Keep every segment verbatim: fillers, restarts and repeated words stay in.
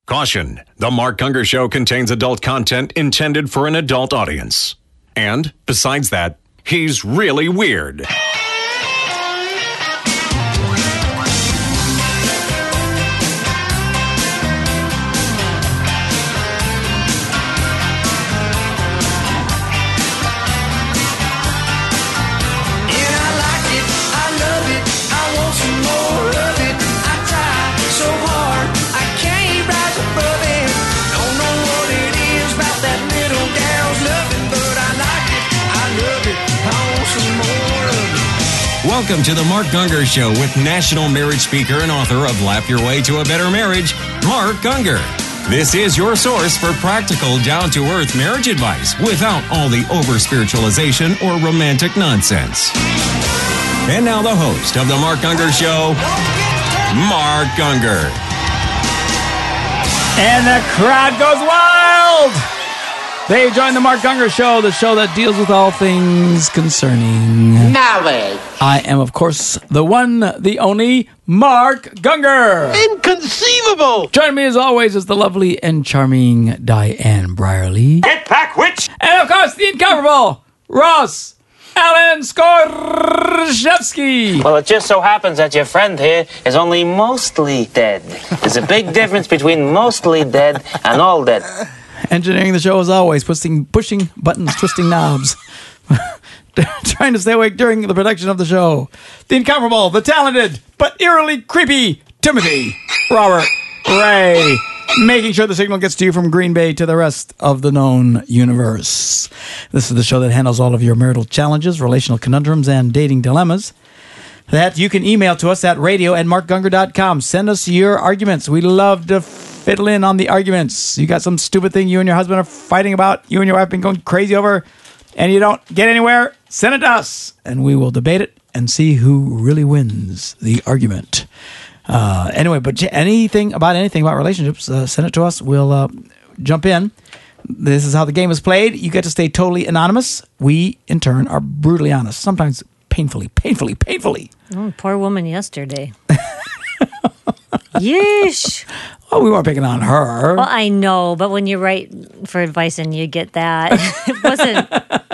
Caution, The Mark Gungor Show contains adult content intended for an adult audience. And, besides that, he's really weird. Welcome to the Mark Gungor Show with national marriage speaker and author of Lap Your Way to a Better Marriage, Mark Gungor. This is your source for practical, down-to-earth marriage advice without all the over-spiritualization or romantic nonsense. And now the host of the Mark Gungor Show, Mark Gungor. And the crowd goes wild! They join the Mark Gungor Show, the show that deals with all things concerning knowledge. I am, of course, the one, the only Mark Gungor. Inconceivable! Join me, as always, is the lovely and charming Diane Brierly. Get back, witch! And, of course, the incomparable Ross Alan Skorshevsky. Well, it just so happens that your friend here is only mostly dead. There's a big difference between mostly dead and all dead. Engineering the show, as always, pushing, pushing buttons, twisting knobs. Trying to stay awake during the production of the show. The incomparable, the talented, but eerily creepy Timothy Robert Ray. Making sure the signal gets to you from Green Bay to the rest of the known universe. This is the show that handles all of your marital challenges, relational conundrums, and dating dilemmas. That you can email to us at radio at mark gungor dot com. Send us your arguments. We love to fiddle in on the arguments. You got some stupid thing you and your husband are fighting about, you and your wife have been going crazy over, and you don't get anywhere, send it to us, and we will debate it and see who really wins the argument. Uh, anyway, but anything about anything about relationships, uh, send it to us. We'll uh, jump in. This is how the game is played. You get to stay totally anonymous. We, in turn, are brutally honest. Sometimes painfully, painfully, painfully. Oh, poor woman yesterday. Yeesh. Oh, we weren't picking on her. Well, I know, but when you write for advice and you get that, it wasn't.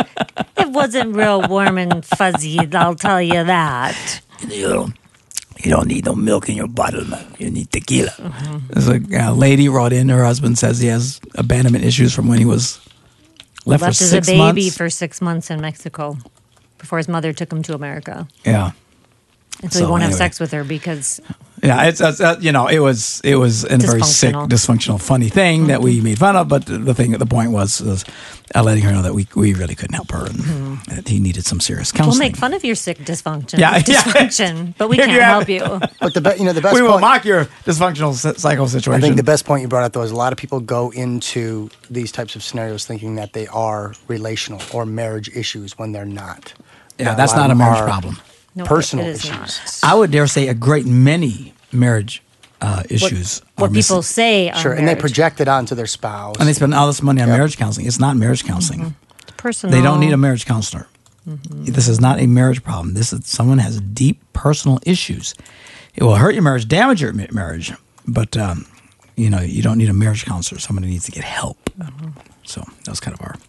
It wasn't real warm and fuzzy. I'll tell you that. You don't, you don't need no milk in your bottle, man. You need tequila. Mm-hmm. There's a uh, lady wrote in. Her husband says he has abandonment issues from when he was left, left for as six a baby months. for six months in Mexico before his mother took him to America. Yeah. And so, So he won't anyway. have sex with her because. Yeah, it's, it's uh, you know, it was it was a very sick, dysfunctional, funny thing mm-hmm. that we made fun of. But the thing, the point was, was uh, letting her know that we we really couldn't help her, and mm-hmm. that he needed some serious counseling. We'll make fun of your sick dysfunction, yeah, dysfunction, yeah. but we Here can't you help it. you. But the be, you know the best. We will point, mock your dysfunctional psycho situation. I think the best point you brought up though is a lot of people go into these types of scenarios thinking that they are relational or marriage issues when they're not. Yeah, Now, that's a lot not a of them marriage are problem. No, personal it is issues. not. I would dare say a great many marriage uh, issues. What, what people say are Sure, and they project it onto their spouse. And they spend all this money on Yep. marriage counseling. It's not marriage counseling. Mm-hmm. It's personal. They don't need a marriage counselor. Mm-hmm. This is not a marriage problem. This is someone has deep personal issues. It will hurt your marriage, damage your ma- marriage, but um, you know you don't need a marriage counselor. Somebody needs to get help. Mm-hmm. So that was kind of our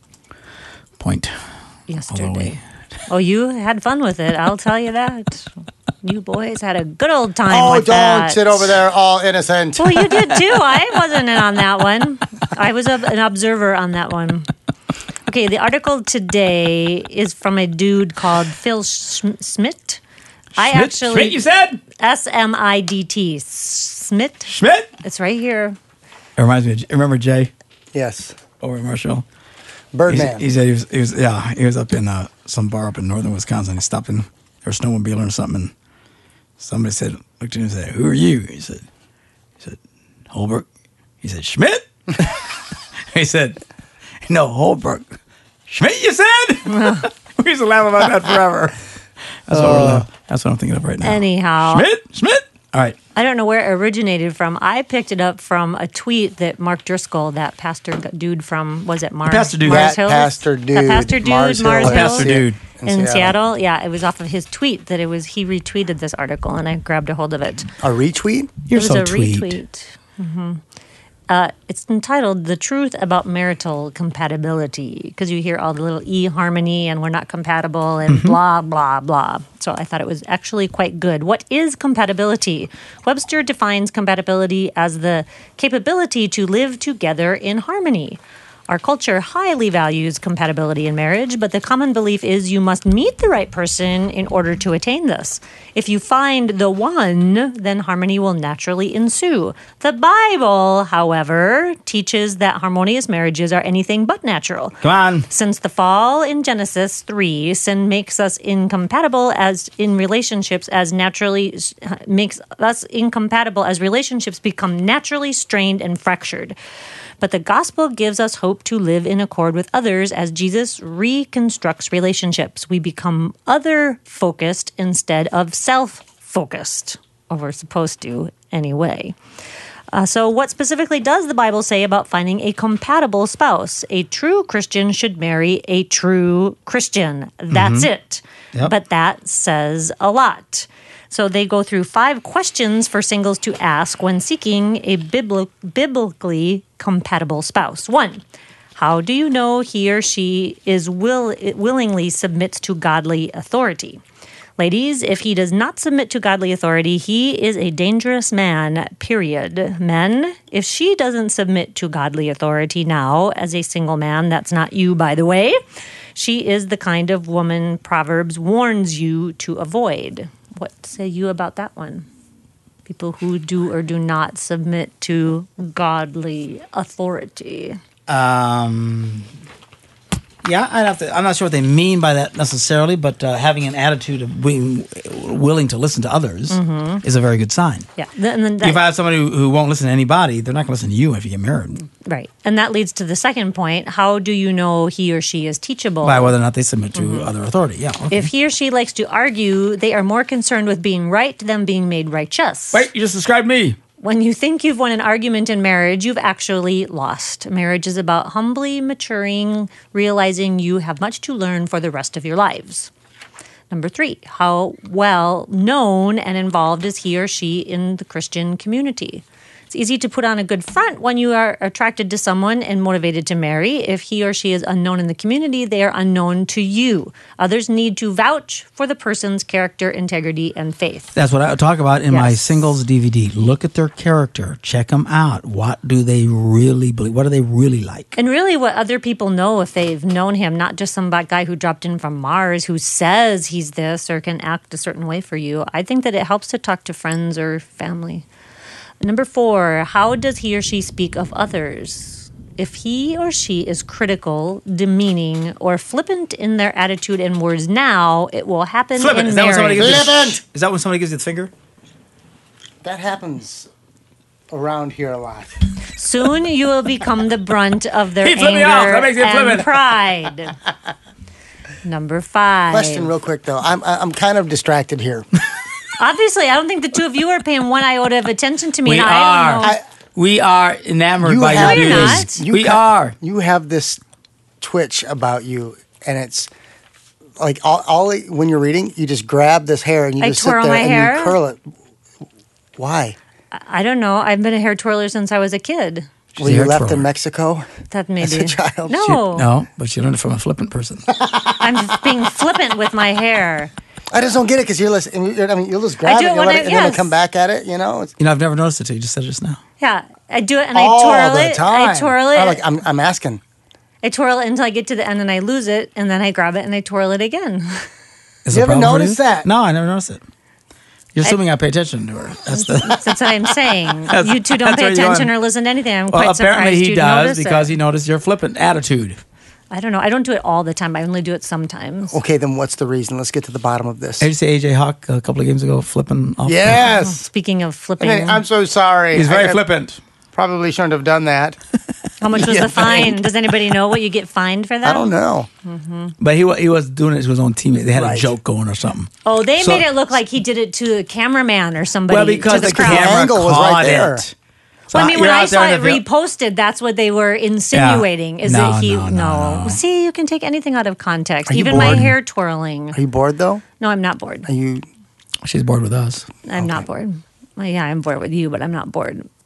point. Yesterday. Oh, you had fun with it. I'll tell you that. You boys had a good old time oh, with don't that. sit over there all innocent. Well, you did too. I wasn't in on that one. I was a, an observer on that one. Okay, the article today is from a dude called Phil Sch- Smith. I Schmidt? actually Schmidt, you said? S M I D T. Smith. Schmidt? It's right here. It reminds me of, remember Jay? Yes. Over in Marshall? Birdman. He, he said he was, he was, yeah, he was up in uh, some bar up in northern Wisconsin. He stopped in, or snowmobiling or something, and somebody said, looked at him and said, "Who are you?" He said, he said, "Holbrook." He said, "Schmidt?" He said, "No, Holbrook." "Schmidt, you said?" We used to laugh about that forever. That's, uh, what we're la- that's what I'm thinking of right now. Anyhow. Schmidt? Schmidt? All right. I don't know where it originated from. I picked it up from a tweet that Mark Driscoll, that pastor dude from, was it Mars, Pastor dude. Mars That Hills? pastor dude. That pastor dude, Mars Mars, Hill. Hills. Pastor dude. In In, Seattle. Seattle. Yeah, it was off of his tweet that it was, he retweeted this article and I grabbed a hold of it. A retweet? You're it was so a tweet. retweet. Mm-hmm. Uh, it's entitled The Truth About Marital Compatibility, because you hear all the little e-harmony and we're not compatible and Mm-hmm. blah, blah, blah. So I thought it was actually quite good. What is compatibility? Webster defines compatibility as the capability to live together in harmony. Our culture highly values compatibility in marriage, but the common belief is you must meet the right person in order to attain this. If you find the one, then harmony will naturally ensue. The Bible, however, teaches that harmonious marriages are anything but natural. Come on. Since the fall in Genesis three, sin makes us incompatible as in relationships as naturally makes us incompatible as relationships become naturally strained and fractured. But the gospel gives us hope to live in accord with others as Jesus reconstructs relationships. We become other-focused instead of self-focused, or we're supposed to anyway. Uh, so what specifically does the Bible say about finding a compatible spouse? A true Christian should marry a true Christian. That's it. Yep. But that says a lot. So they go through five questions for singles to ask when seeking a bibli- biblically compatible spouse. One, how do you know he or she is will willingly submits to godly authority? Ladies, if he does not submit to godly authority, he is a dangerous man, period. Men, if she doesn't submit to godly authority now as a single man, that's not you, by the way, she is the kind of woman Proverbs warns you to avoid. What say you about that one? People who do or do not submit to godly authority. Um, yeah, I'd have to. I'm not sure what they mean by that necessarily, but uh, having an attitude of being willing to listen to others is a very good sign. Yeah, and then that, If I have somebody who, who won't listen to anybody, they're not going to listen to you if you get married. right, and that leads to the second point. How do you know he or she is teachable? By whether or not they submit to other authority. Yeah. Okay. If he or she likes to argue, they are more concerned with being right than being made righteous. Wait, you just described me. When you think you've won an argument in marriage, you've actually lost. Marriage is about humbly maturing, realizing you have much to learn for the rest of your lives. Number three, how well known and involved is he or she in the Christian community? It's easy to put on a good front when you are attracted to someone and motivated to marry. If he or she is unknown in the community, they are unknown to you. Others need to vouch for the person's character, integrity, and faith. That's what I talk about in Yes. my singles D V D. Look at their character. Check them out. What do they really believe? What are they really like? And really what other people know if they've known him, not just some guy who dropped in from Mars who says he's this or can act a certain way for you. I think that it helps to talk to friends or family. Number four, how does he or she speak of others? If he or she is critical, demeaning, or flippant in their attitude and words now, it will happen Flippant. in Is that when somebody marriage. gives you, Flippant. Is that when somebody gives you the finger? That happens around here a lot. Soon you will become the brunt of their He flipped me off. anger That makes me and flippant. pride. Number five. Question real quick, though. I'm, I'm kind of distracted here. Obviously, I don't think the two of you are paying one iota of attention to me. We and are. I don't know. I, We are enamored You by have- your No, you're beauty. not. You We got- are. You have this twitch about you, and it's like all, all when you're reading, you just grab this hair and you I just sit twirl there my and hair? you curl it. Why? I don't know. I've been a hair twirler since I was a kid. Were a you hair left twirler. in Mexico? That maybe. As a child? No, No, but she learned it from a flippant person. I'm just being flippant with my hair. I just don't get it because you're listening. I mean, you'll just grab do it, it and, when let I- it, and then yes. it'll come back at it. You know, it's You know, I've never noticed it till you just said it just now. Yeah, I do it and all I twirl the it. time. I twirl it. I'm, like, I'm, I'm asking. I twirl it until I get to the end and I lose it, and then I grab it and I twirl it again. Is You it a ever problem for noticed that? No, I never noticed it. You're assuming I, pay attention to her. That's the. That's what I'm saying. You two don't that's pay where you're attention going. or listen to anything. I'm Well, quite apparently surprised he you'd does notice because it. he noticed your flippant attitude. I don't know. I don't do it all the time. I only do it sometimes. Okay, then what's the reason? Let's get to the bottom of this. Did you say A J Hawk a couple of games ago flipping off? Yes. Speaking of flipping, Hey, I'm so sorry. He's very I- I flippant. Probably shouldn't have done that. how much was Yeah, the fine? Does anybody know what you get fined for that? I don't know. But he wa- he was doing it to his own teammate. They had Right. a joke going or something. Oh, they So- made it look like he did it to a cameraman or somebody. Well, because to the, the, crowd. camera angle was caught right there. it. Well, I mean, you're when I out there saw in it the vi- reposted, that's what they were insinuating. Is No, that he? no, no, no. See, you can take anything out of context, Are you even my bored? hair twirling. Are you bored though? No, I'm not bored. Are you? She's bored with us. I'm not bored. Well, yeah, I'm bored with you, but I'm not bored.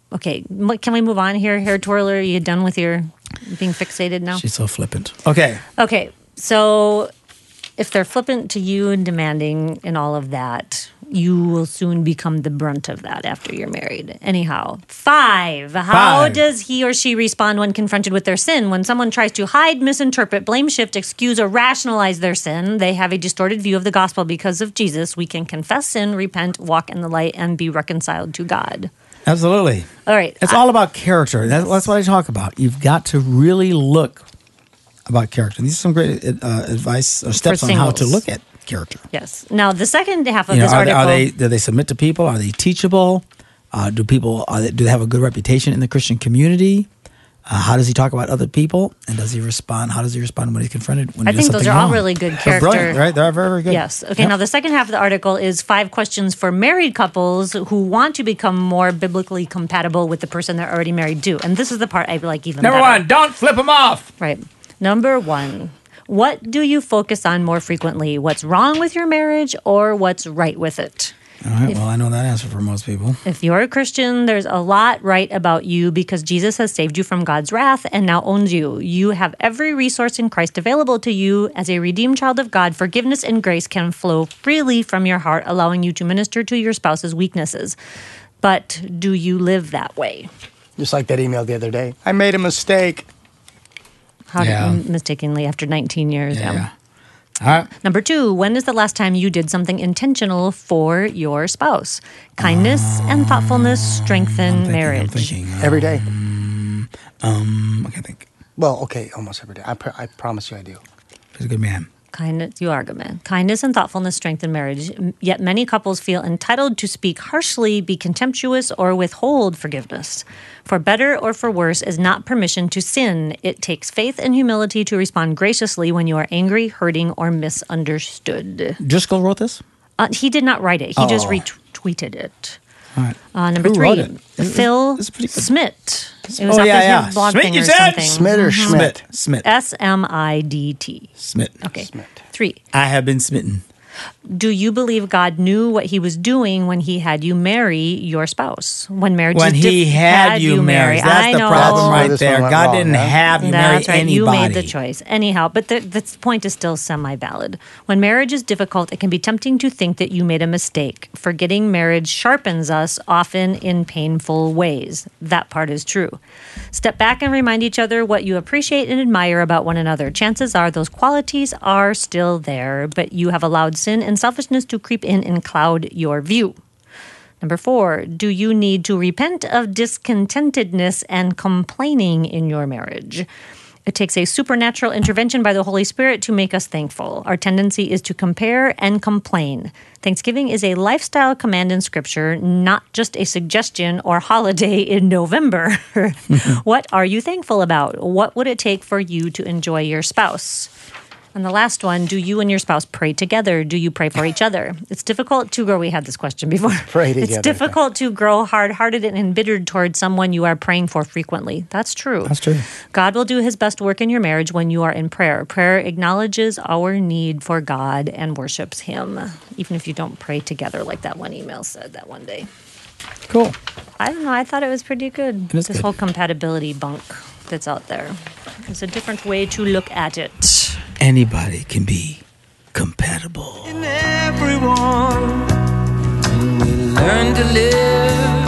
Okay, what- can we move on here? Hair twirler, are you done with your being fixated now? She's so flippant. Okay. Okay, so if they're flippant to you and demanding and all of that, you will soon become the brunt of that after you're married. Anyhow, five. How Five. does he or she respond when confronted with their sin? When someone tries to hide, misinterpret, blame, shift, excuse, or rationalize their sin, they have a distorted view of the gospel. Because of Jesus, we can confess sin, repent, walk in the light, and be reconciled to God. Absolutely. All right. It's I- all about character. That's, that's what I talk about. You've got to really look about character. These are some great uh, advice or steps on how to singles. look at character. Yes. Now, the second half of You know, this are, they, article. are they do they submit to people? Are they teachable? Uh, do people are they, do they have a good reputation in the Christian community? Uh, how does he talk about other people? And does he respond? How does he respond when he's confronted? When I he does think those something are all wrong? really good They're character. brilliant, right? They're very, very good. Yes. Okay. Yep. Now, the second half of the article is five questions for married couples who want to become more biblically compatible with the person they're already married to. And this is the part I like even Number better. one, don't flip them off. Right. Number one. What do you focus on more frequently? What's wrong with your marriage or what's right with it? All right. Well, I know that answer for most people. If you're a Christian, there's a lot right about you because Jesus has saved you from God's wrath and now owns you. You have every resource in Christ available to you. As a redeemed child of God, forgiveness and grace can flow freely from your heart, allowing you to minister to your spouse's weaknesses. But do you live that way? Just like that email the other day. I made a mistake. How Yeah. did, mistakenly after nineteen years. Yeah. yeah. All right. Number two, when is the last time you did something intentional for your spouse? Kindness and thoughtfulness strengthen I'm thinking, marriage. I'm thinking. Uh, Every day. um, I can't think. Well, okay, almost every day. I, pr- I promise you I do. He's a good man. Kindness, you are a good man. Kindness and thoughtfulness strengthen marriage. M- Yet many couples feel entitled to speak harshly, be contemptuous, or withhold forgiveness. For better or for worse is not permission to sin. It takes faith and humility to respond graciously when you are angry, hurting, or misunderstood. Driscoll wrote this? Uh, he did not write it. He just Oh. retweeted it. All right. Uh, number Who three, wrote it? This is- Phil this is pretty good. Smith. It was Oh, off yeah, his yeah. new blog Smith, thing you or said? something. Smith or Schmidt? Smith. Smith. S M I D T. Smith. Okay. Smith. Three. I have been smitten. Do you believe God knew what he was doing when he had you marry your spouse? When marriage When is he diff- had you married. That's I the know. problem That's where right this there. one went God wrong, didn't huh? have you marry That's right. anybody. You made the choice. Anyhow, but the, the point is still semi-valid. When marriage is difficult, it can be tempting to think that you made a mistake. Forgetting marriage sharpens us, often in painful ways. That part is true. Step back and remind each other what you appreciate and admire about one another. Chances are those qualities are still there, but you have allowed sin and selfishness to creep in and cloud your view. Number four, do you need to repent of discontentedness and complaining in your marriage? It takes a supernatural intervention by the Holy Spirit to make us thankful. Our tendency is to compare and complain. Thanksgiving is a lifestyle command in Scripture, not just a suggestion or holiday in November. What are you thankful about? What would it take for you to enjoy your spouse? And the last one, do you and your spouse pray together? Do you pray for each other? It's difficult to grow. We had this question before. Pray It's together. difficult to grow hard-hearted and embittered towards someone you are praying for frequently. That's true. That's true. God will do his best work in your marriage when you are in prayer. Prayer acknowledges our need for God and worships him, even if you don't pray together like that one email said that one day. Cool. I don't know. I thought it was pretty good. It is This good. whole compatibility bunk that's out there. It's a different way to look at it. Anybody can be compatible. Everyone, and we learn to live.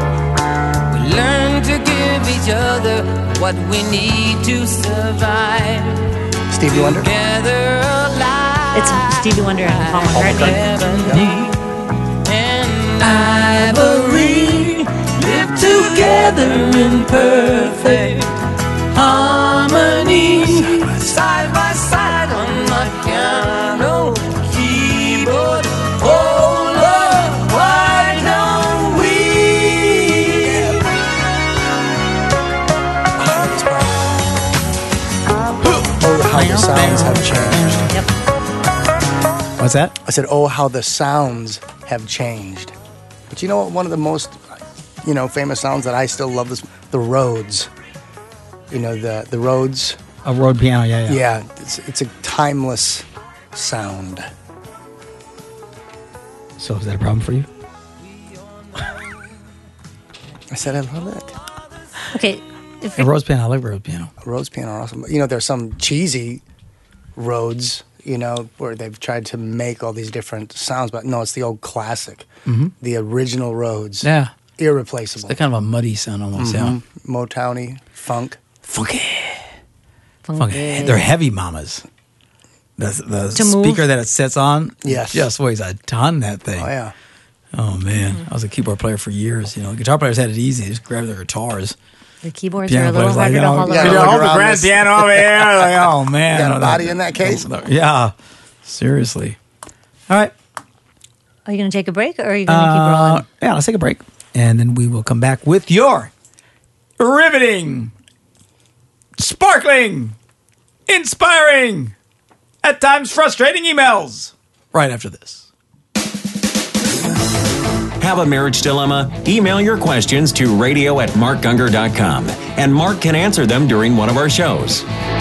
We learn to give each other what we need to survive. Stevie Wonder? Together alive. It's Stevie Wonder and Paul McCartney. And ivory live together in perfect harmony. Side by side on the piano keyboard. Oh Lord, why don't we? Oh, how the sounds have changed. Yep. What's that? I said, oh, how the sounds have changed. But you know what? One of the most, you know, famous sounds that I still love is the Rhodes. You know, the the Rhodes. A road piano, yeah, yeah. Yeah, it's it's a timeless sound. So is that a problem for you? I said I love it. Okay. If A rose piano. I like rose piano. A rose piano are awesome. You know, there's some cheesy Rhodes, you know, where they've tried to make all these different sounds, but no, it's the old classic. Mm-hmm. The original Rhodes. Yeah. Irreplaceable. It's kind of a muddy sound almost, mm-hmm. yeah. Motowny, funk. Funky. Funky. Funky. They're heavy mamas. The, the To move? speaker that it sets on Yes. just weighs a ton, that thing. Oh, yeah. Oh, man. I was a keyboard player for years. You know, guitar players had it easy. They just grabbed their guitars. the keyboards Piano are a little players like, harder you to know, hold yeah, on. look hold the around grand this- piano over here. Like, oh, man. Got a Oh, body that- in that case? Yeah. Seriously. All right. Are you going to take a break or are you going to keep Uh, rolling? yeah, let's take a break. And then we will come back with your riveting, sparkling, inspiring, at times frustrating emails right after this. Have a marriage dilemma? Email your questions to radio at mark gungor dot com, and Mark can answer them during one of our shows.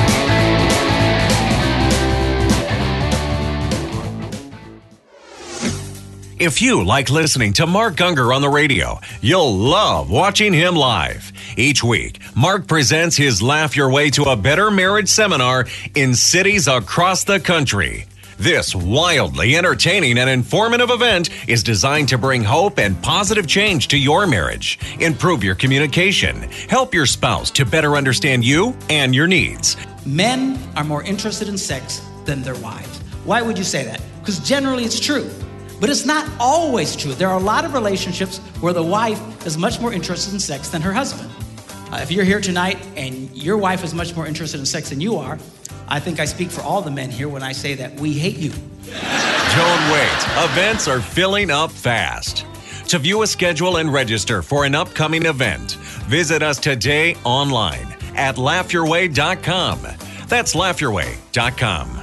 If you like listening to Mark Gungor on the radio, you'll love watching him live. Each week, Mark presents his Laugh Your Way to a Better Marriage seminar in cities across the country. This wildly entertaining and informative event is designed to bring hope and positive change to your marriage, improve your communication, help your spouse to better understand you and your needs. Men are more interested in sex than their wives. Why would you say that? Because generally it's true. But it's not always true. There are a lot of relationships where the wife is much more interested in sex than her husband. Uh, if you're here tonight and your wife is much more interested in sex than you are, I think I speak for all the men here when I say that we hate you. Don't wait. Events are filling up fast. To view a schedule and register for an upcoming event, visit us today online at laugh your way dot com. That's laugh your way dot com.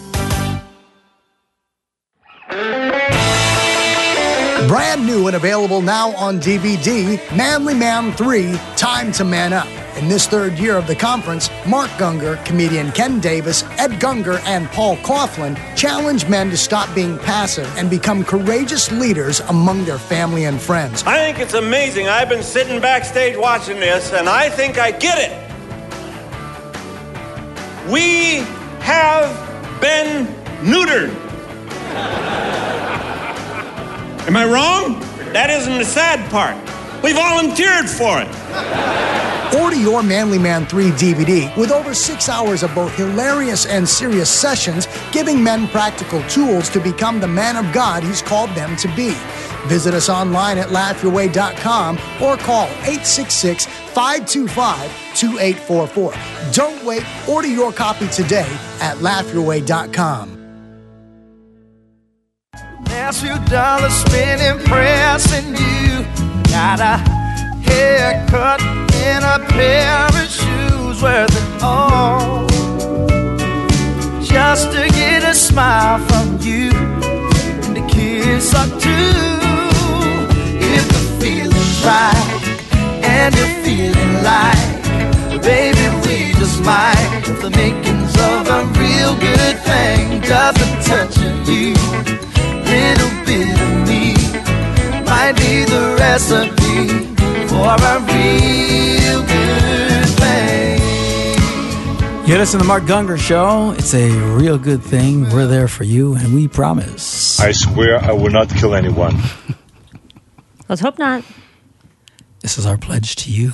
Brand new and available now on D V D, Manly Man three, Time to Man Up. In this third year of the conference, Mark Gungor, comedian Ken Davis, Ed Gungor, and Paul Coughlin challenge men to stop being passive and become courageous leaders among their family and friends. I think it's amazing. I've been sitting backstage watching this, and I think I get it. We have been neutered. Am I wrong? That isn't the sad part. We volunteered for it. Order your Manly Man three D V D with over six hours of both hilarious and serious sessions, giving men practical tools to become the man of God He's called them to be. Visit us online at laugh your way dot com or call eight six six, five two five, two eight four four. Don't wait. Order your copy today at laugh your way dot com. Last few dollars spent impressing you. Got a haircut and a pair of shoes worth it all, just to get a smile from you and a kiss or two. If the feeling's right and you're feeling like, baby, we just might have the makings of a real good thing. Just a touch of you, little bit of me, might be the recipe for a real good thing. You listen to the Mark Gungor Show. It's a real good thing. We're there for you, and we promise. I swear I will not kill anyone. Let's hope not. This is our pledge to you.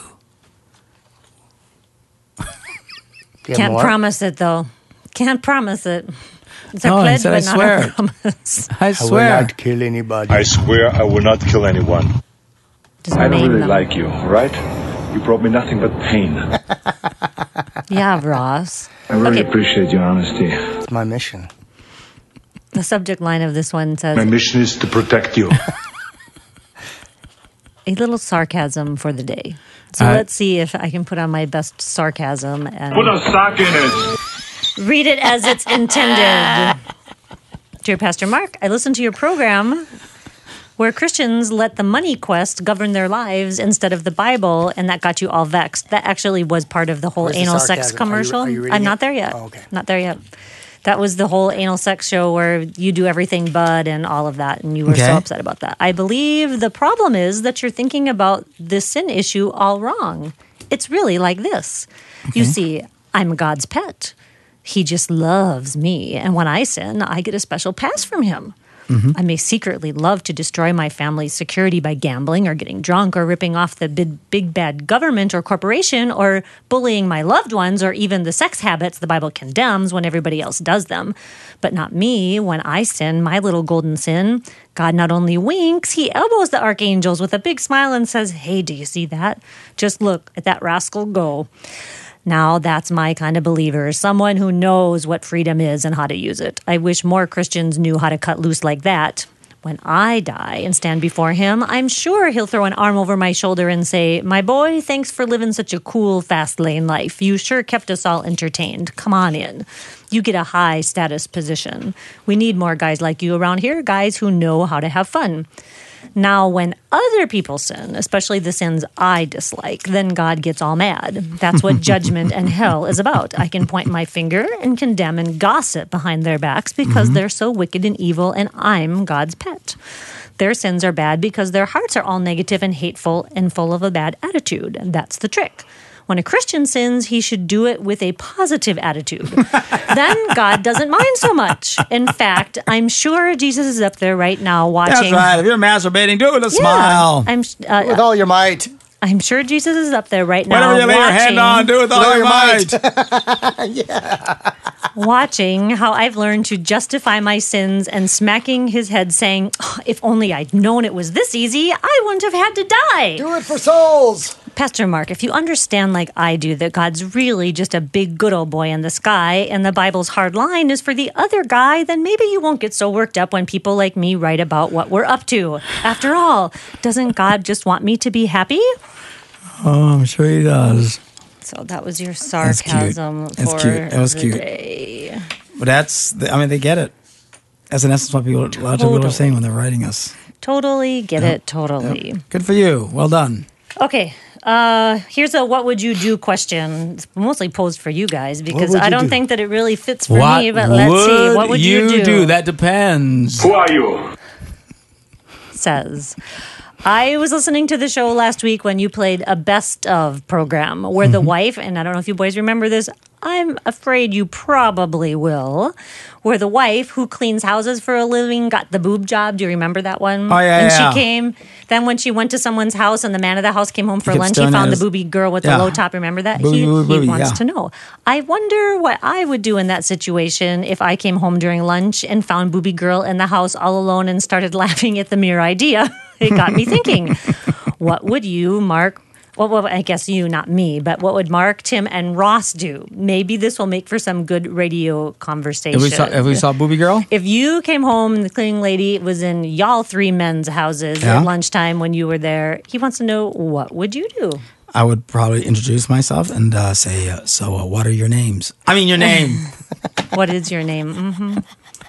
Can't more? promise it, though. Can't promise it. It's our No, pledge, said, but I not swear. our promise. I I swear. will not kill anybody. I swear I will not kill anyone. Just I don't name really them. like you, right? You brought me nothing but pain. Yeah, Ross. I really Okay. appreciate your honesty. It's my mission. The subject line of this one says, My mission is to protect you. a little sarcasm for the day. So All right. let's see if I can put on my best sarcasm and Put a sock in it. read it as it's intended. Dear Pastor Mark, I listened to your program where Christians let the money quest govern their lives instead of the Bible, and that got you all vexed. That actually was part of the whole Where's the anal sex sarcasm? Are you- commercial. are you reading I'm it? not there yet. Oh, okay. Not there yet. That was the whole anal sex show where you do everything but and all of that, and you were Okay. so upset about that. I believe the problem is that you're thinking about this sin issue all wrong. It's really like this. You see, I'm God's pet. He just loves me, and when I sin, I get a special pass from him. I may secretly love to destroy my family's security by gambling or getting drunk or ripping off the big, big bad government or corporation or bullying my loved ones or even the sex habits the Bible condemns when everybody else does them. But not me. When I sin, my little golden sin, God not only winks, he elbows the archangels with a big smile and says, hey, do you see that? Just look at that rascal go. Now that's my kind of believer, someone who knows what freedom is and how to use it. I wish more Christians knew how to cut loose like that. When I die and stand before him, I'm sure he'll throw an arm over my shoulder and say, my boy, thanks for living such a cool, fast lane life. You sure kept us all entertained. Come on in. You get a high status position. We need more guys like you around here, guys who know how to have fun. Now, when other people sin, especially the sins I dislike, then God gets all mad. That's what judgment and hell is about. I can point my finger and condemn and gossip behind their backs because they're so wicked and evil, and I'm God's pet. Their sins are bad because their hearts are all negative and hateful and full of a bad attitude. That's the trick. When a Christian sins, he should do it with a positive attitude. Then God doesn't mind so much. In fact, I'm sure Jesus is up there right now watching. That's right. If you're masturbating, do it with a Yeah. smile. I'm uh, With all your might. I'm sure Jesus is up there right now Whatever you lay your watching, hand on, do it with all, all your your might. yeah. watching how I've learned to justify my sins and smacking his head saying, oh, if only I'd known it was this easy, I wouldn't have had to die. Do it for souls. Pastor Mark, if you understand like I do that God's really just a big good old boy in the sky and the Bible's hard line is for the other guy, then maybe you won't get so worked up when people like me write about what we're up to. After all, doesn't God just want me to be happy? Oh, I'm sure he does. So that was your That's cute. sarcasm That's for cute. That was the cute. day. But that's, the, I mean, they get it. That's in essence what people, a lot of people Totally. are saying when they're writing us. Totally get Yep. it, totally. Yep. Good for you. Well done. Okay, uh, here's a what would you do question. It's mostly posed for you guys because would I you don't do? think that it really fits for What me, but let's see. What would you, do? That depends. Who are you? Says. I was listening to the show last week when you played a best of program where the wife, and I don't know if you boys remember this, I'm afraid you probably will, where the wife who cleans houses for a living got the boob job. Do you remember that one? Oh, yeah, And yeah. she came, then when she went to someone's house and the man of the house came home for kept lunch, he staring at found the his- booby girl with Yeah. the low top. Remember that? Booby, he booby, he booby, wants yeah. to know. I wonder what I would do in that situation if I came home during lunch and found booby girl in the house all alone and started laughing at the mere idea. It got me thinking. What would you, Mark? Well, well, I guess you, not me, but what would Mark, Tim, and Ross do? Maybe this will make for some good radio conversation. If we saw, if we saw Booby Girl? If you came home and the cleaning lady was in y'all three men's houses Yeah. at lunchtime when you were there, he wants to know, what would you do? I would probably introduce myself and uh, say, uh, so uh, what are your names? I mean, your name. What is your name? Mm-hmm.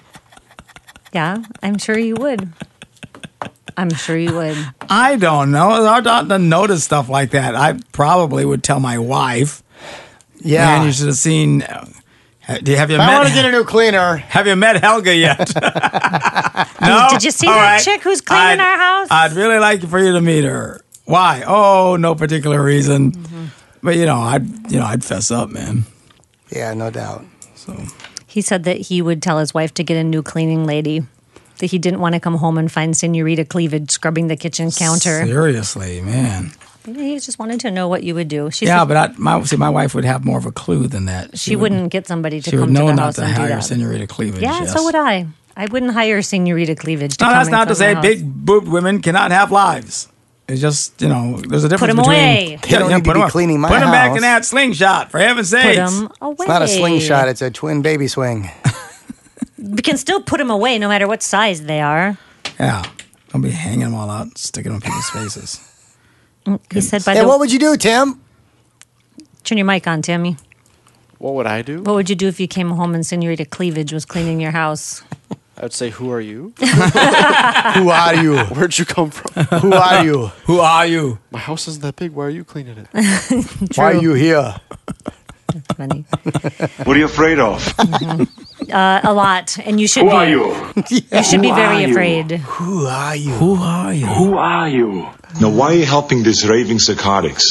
Yeah, I'm sure you would. I'm sure you would. I don't know. It's hard not to notice stuff like that. I probably would tell my wife. Yeah. Man, you should have seen. Uh, do you, have you If I met? want to get a new cleaner. Have you met Helga yet? No. Did you see All that right. chick who's cleaning I'd, our house? I'd really like for you to meet her. Why? Oh, no particular reason. Mm-hmm. But you know, I'd you know I'd fess up, man. Yeah, no doubt. So He said that he would tell his wife to get a new cleaning lady. That he didn't want to come home and find Senorita Cleavage scrubbing the kitchen counter. seriously, man. He just wanted to know what you would do. She yeah, said but I, my see, my wife would have more of a clue than that. she wouldn't get somebody to She would come to know the not house to and do hire that. Senorita Cleavage. Yeah, yes. so would I. I wouldn't hire Senorita Cleavage to No, come that's and not to clean say my big house. boobed women cannot have lives. It's just, you know, there's a difference Put 'em between. away. They don't need to put be 'em up. cleaning my Put them back house. in that slingshot, for heaven's Put sakes. them away. It's not a slingshot, it's a twin baby swing. We can still put them away no matter what size they are. Yeah. Don't be hanging them all out, sticking them in people's faces. He said by Hey, the what would you do, Tim? Turn your mic on, Tammy. What would I do? What would you do if you came home and Senorita Cleavage was cleaning your house? I would say, who are you? Who are you? Where'd you come from? Who are you? Who are you? My house isn't that big. Why are you cleaning it? Why are you here? Funny. What are you afraid of? Uh, a lot, and you should Who be. are you? You should be Who very are you? afraid. Who are you? Who are you? Who are you? Now, why are you helping these raving psychotics?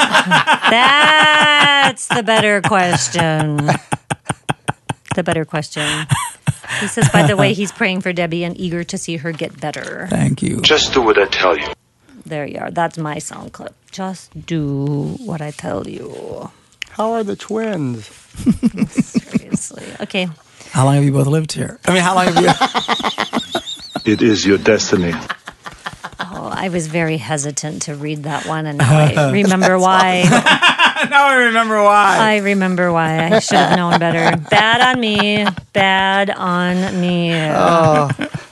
That's the better question. The better question. He says, by the way, he's praying for Debbie and eager to see her get better. Thank you. Just do what I tell you. There you are. That's my sound clip. Just do what I tell you. How are the twins? Seriously. Okay. How long have you both lived here? I mean, how long have you... It is your destiny. Oh, I was very hesitant to read that one, and now I remember why. Now I remember why. I remember why. I should have known better. Bad on me. Bad on me. Oh.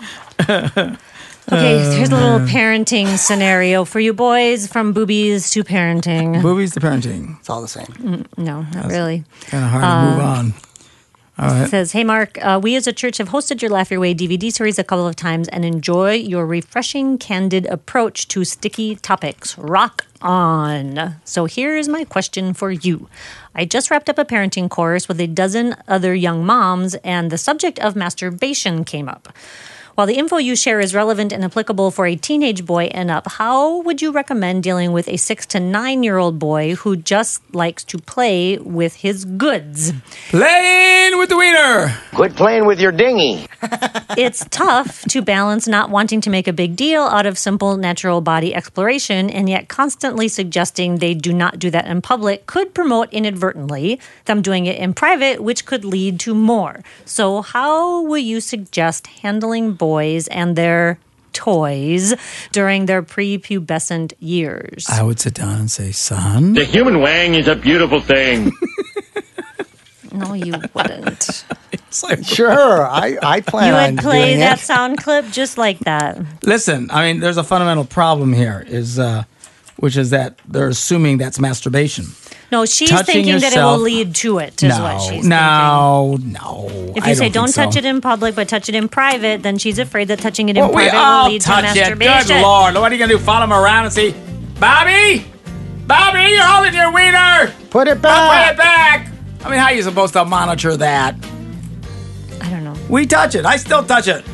Okay, here's a little parenting scenario for you boys, from boobies to parenting. Boobies to parenting. It's all the same. Mm, no, not really. Kind of hard Uh, to move on. All right. It says, hey, Mark, uh, we as a church have hosted your Laugh Your Way D V D series a couple of times and enjoy your refreshing, candid approach to sticky topics. Rock on. So here's my question for you. I just wrapped up a parenting course with a dozen other young moms, and the subject of masturbation came up. While the info you share is relevant and applicable for a teenage boy and up, how would you recommend dealing with a six to nine-year-old boy who just likes to play with his goods? Playing with the wiener. Quit playing with your dinghy. It's tough to balance not wanting to make a big deal out of simple natural body exploration and yet constantly suggesting they do not do that in public could promote inadvertently them doing it in private, which could lead to more. So how will you suggest handling boys and their toys during their prepubescent years? I would sit down and say, son. The human wang is a beautiful thing. No, you wouldn't. Sure, I, I plan You on would play doing that it. sound clip just like that. Listen, I mean, there's a fundamental problem here, is uh, which is that they're assuming that's masturbation. No, she's Touching thinking that it will yourself- lead to it, is no, what she's no, no. If I you say don't don't think touch so. it in public, but touch it in private, then she's afraid that touching it in Well, we private all will lead to touch it. masturbation. Good Lord. What are you going to do? Follow him around and see, Bobby? Bobby, you're holding your wiener. Put it I'll back. put it back. I mean, how are you supposed to monitor that? I don't know. We touch it. I still touch it.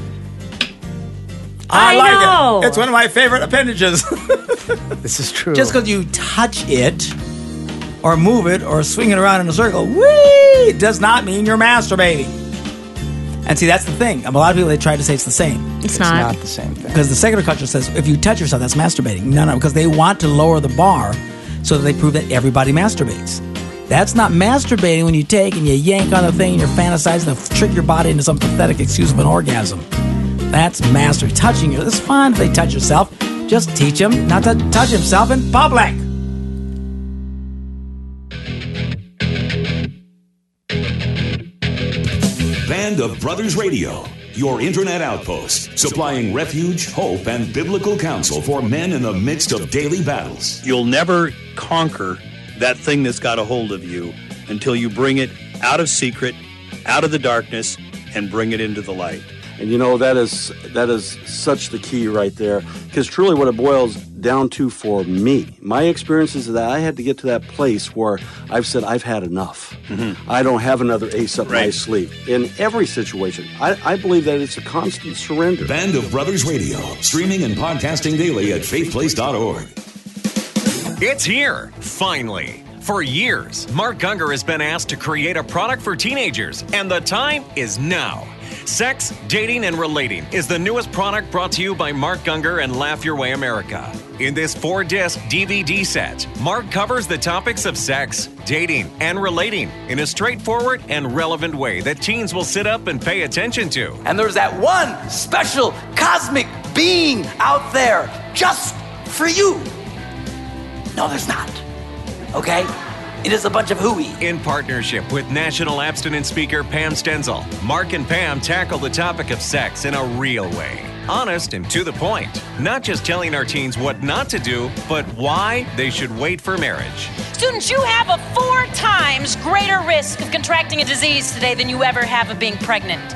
I like know. it. It's one of my favorite appendages. This is true. Just because you touch it or move it or swing it around in a circle, whee, does not mean you're masturbating. And see, that's the thing. A lot of people, they try to say it's the same. It's, It's not. not the same thing. Because the secular culture says if you touch yourself, that's masturbating. No, no, because they want to lower the bar so that they prove that everybody masturbates. That's not masturbating when you take and you yank on the thing and you're fantasizing to trick your body into some pathetic excuse of an orgasm. That's masturbating. Touching you. It's fine if they touch yourself. Just teach him not to touch himself in public. Band of Brothers Radio, your internet outpost, supplying refuge, hope, and biblical counsel for men in the midst of daily battles. You'll never conquer that thing that's got a hold of you until you bring it out of secret, out of the darkness, and bring it into the light. And you know, that is that is such the key right there, because truly what it boils down to for me, my experience is that I had to get to that place where I've said I've had enough. Mm-hmm. I don't have another ace up Right. my sleeve in every situation. I, I believe that it's a constant surrender. Band of Brothers Radio, streaming and podcasting daily at faith place dot org. It's here, finally. For years, Mark Gungor has been asked to create a product for teenagers, and the time is now. Sex, Dating, and Relating is the newest product brought to you by Mark Gungor and Laugh Your Way America. In this four-disc D V D set, Mark covers the topics of sex, dating, and relating in a straightforward and relevant way that teens will sit up and pay attention to. And there's that one special cosmic being out there just for you. No, there's not. Okay? It is a bunch of hooey. In partnership with national abstinence speaker Pam Stenzel, Mark and Pam tackle the topic of sex in a real way. Honest and to the point. Not just telling our teens what not to do, but why they should wait for marriage. Students, you have a four times greater risk of contracting a disease today than you ever have of being pregnant.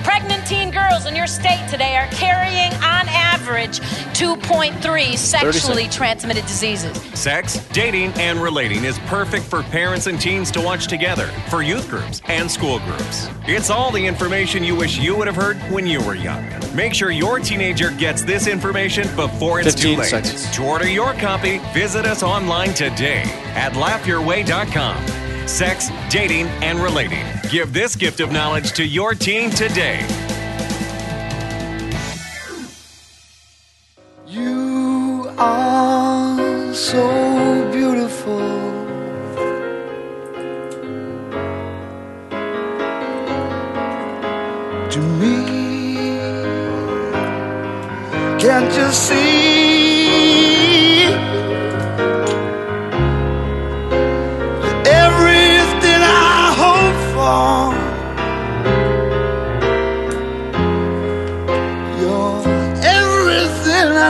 Pregnant teen girls in your state today are carrying, on average, two point three sexually transmitted diseases. Sex, dating, and relating is perfect for parents and teens to watch together, for youth groups and school groups. It's all the information you wish you would have heard when you were young. Make sure your teenager gets this information before it's too late. Seconds. To order your copy, visit us online today at laugh your way dot com. Sex, dating, and relating. Give this gift of knowledge to your teen today. You are so beautiful. To me, can't you see? Everything I hope for, you're everything I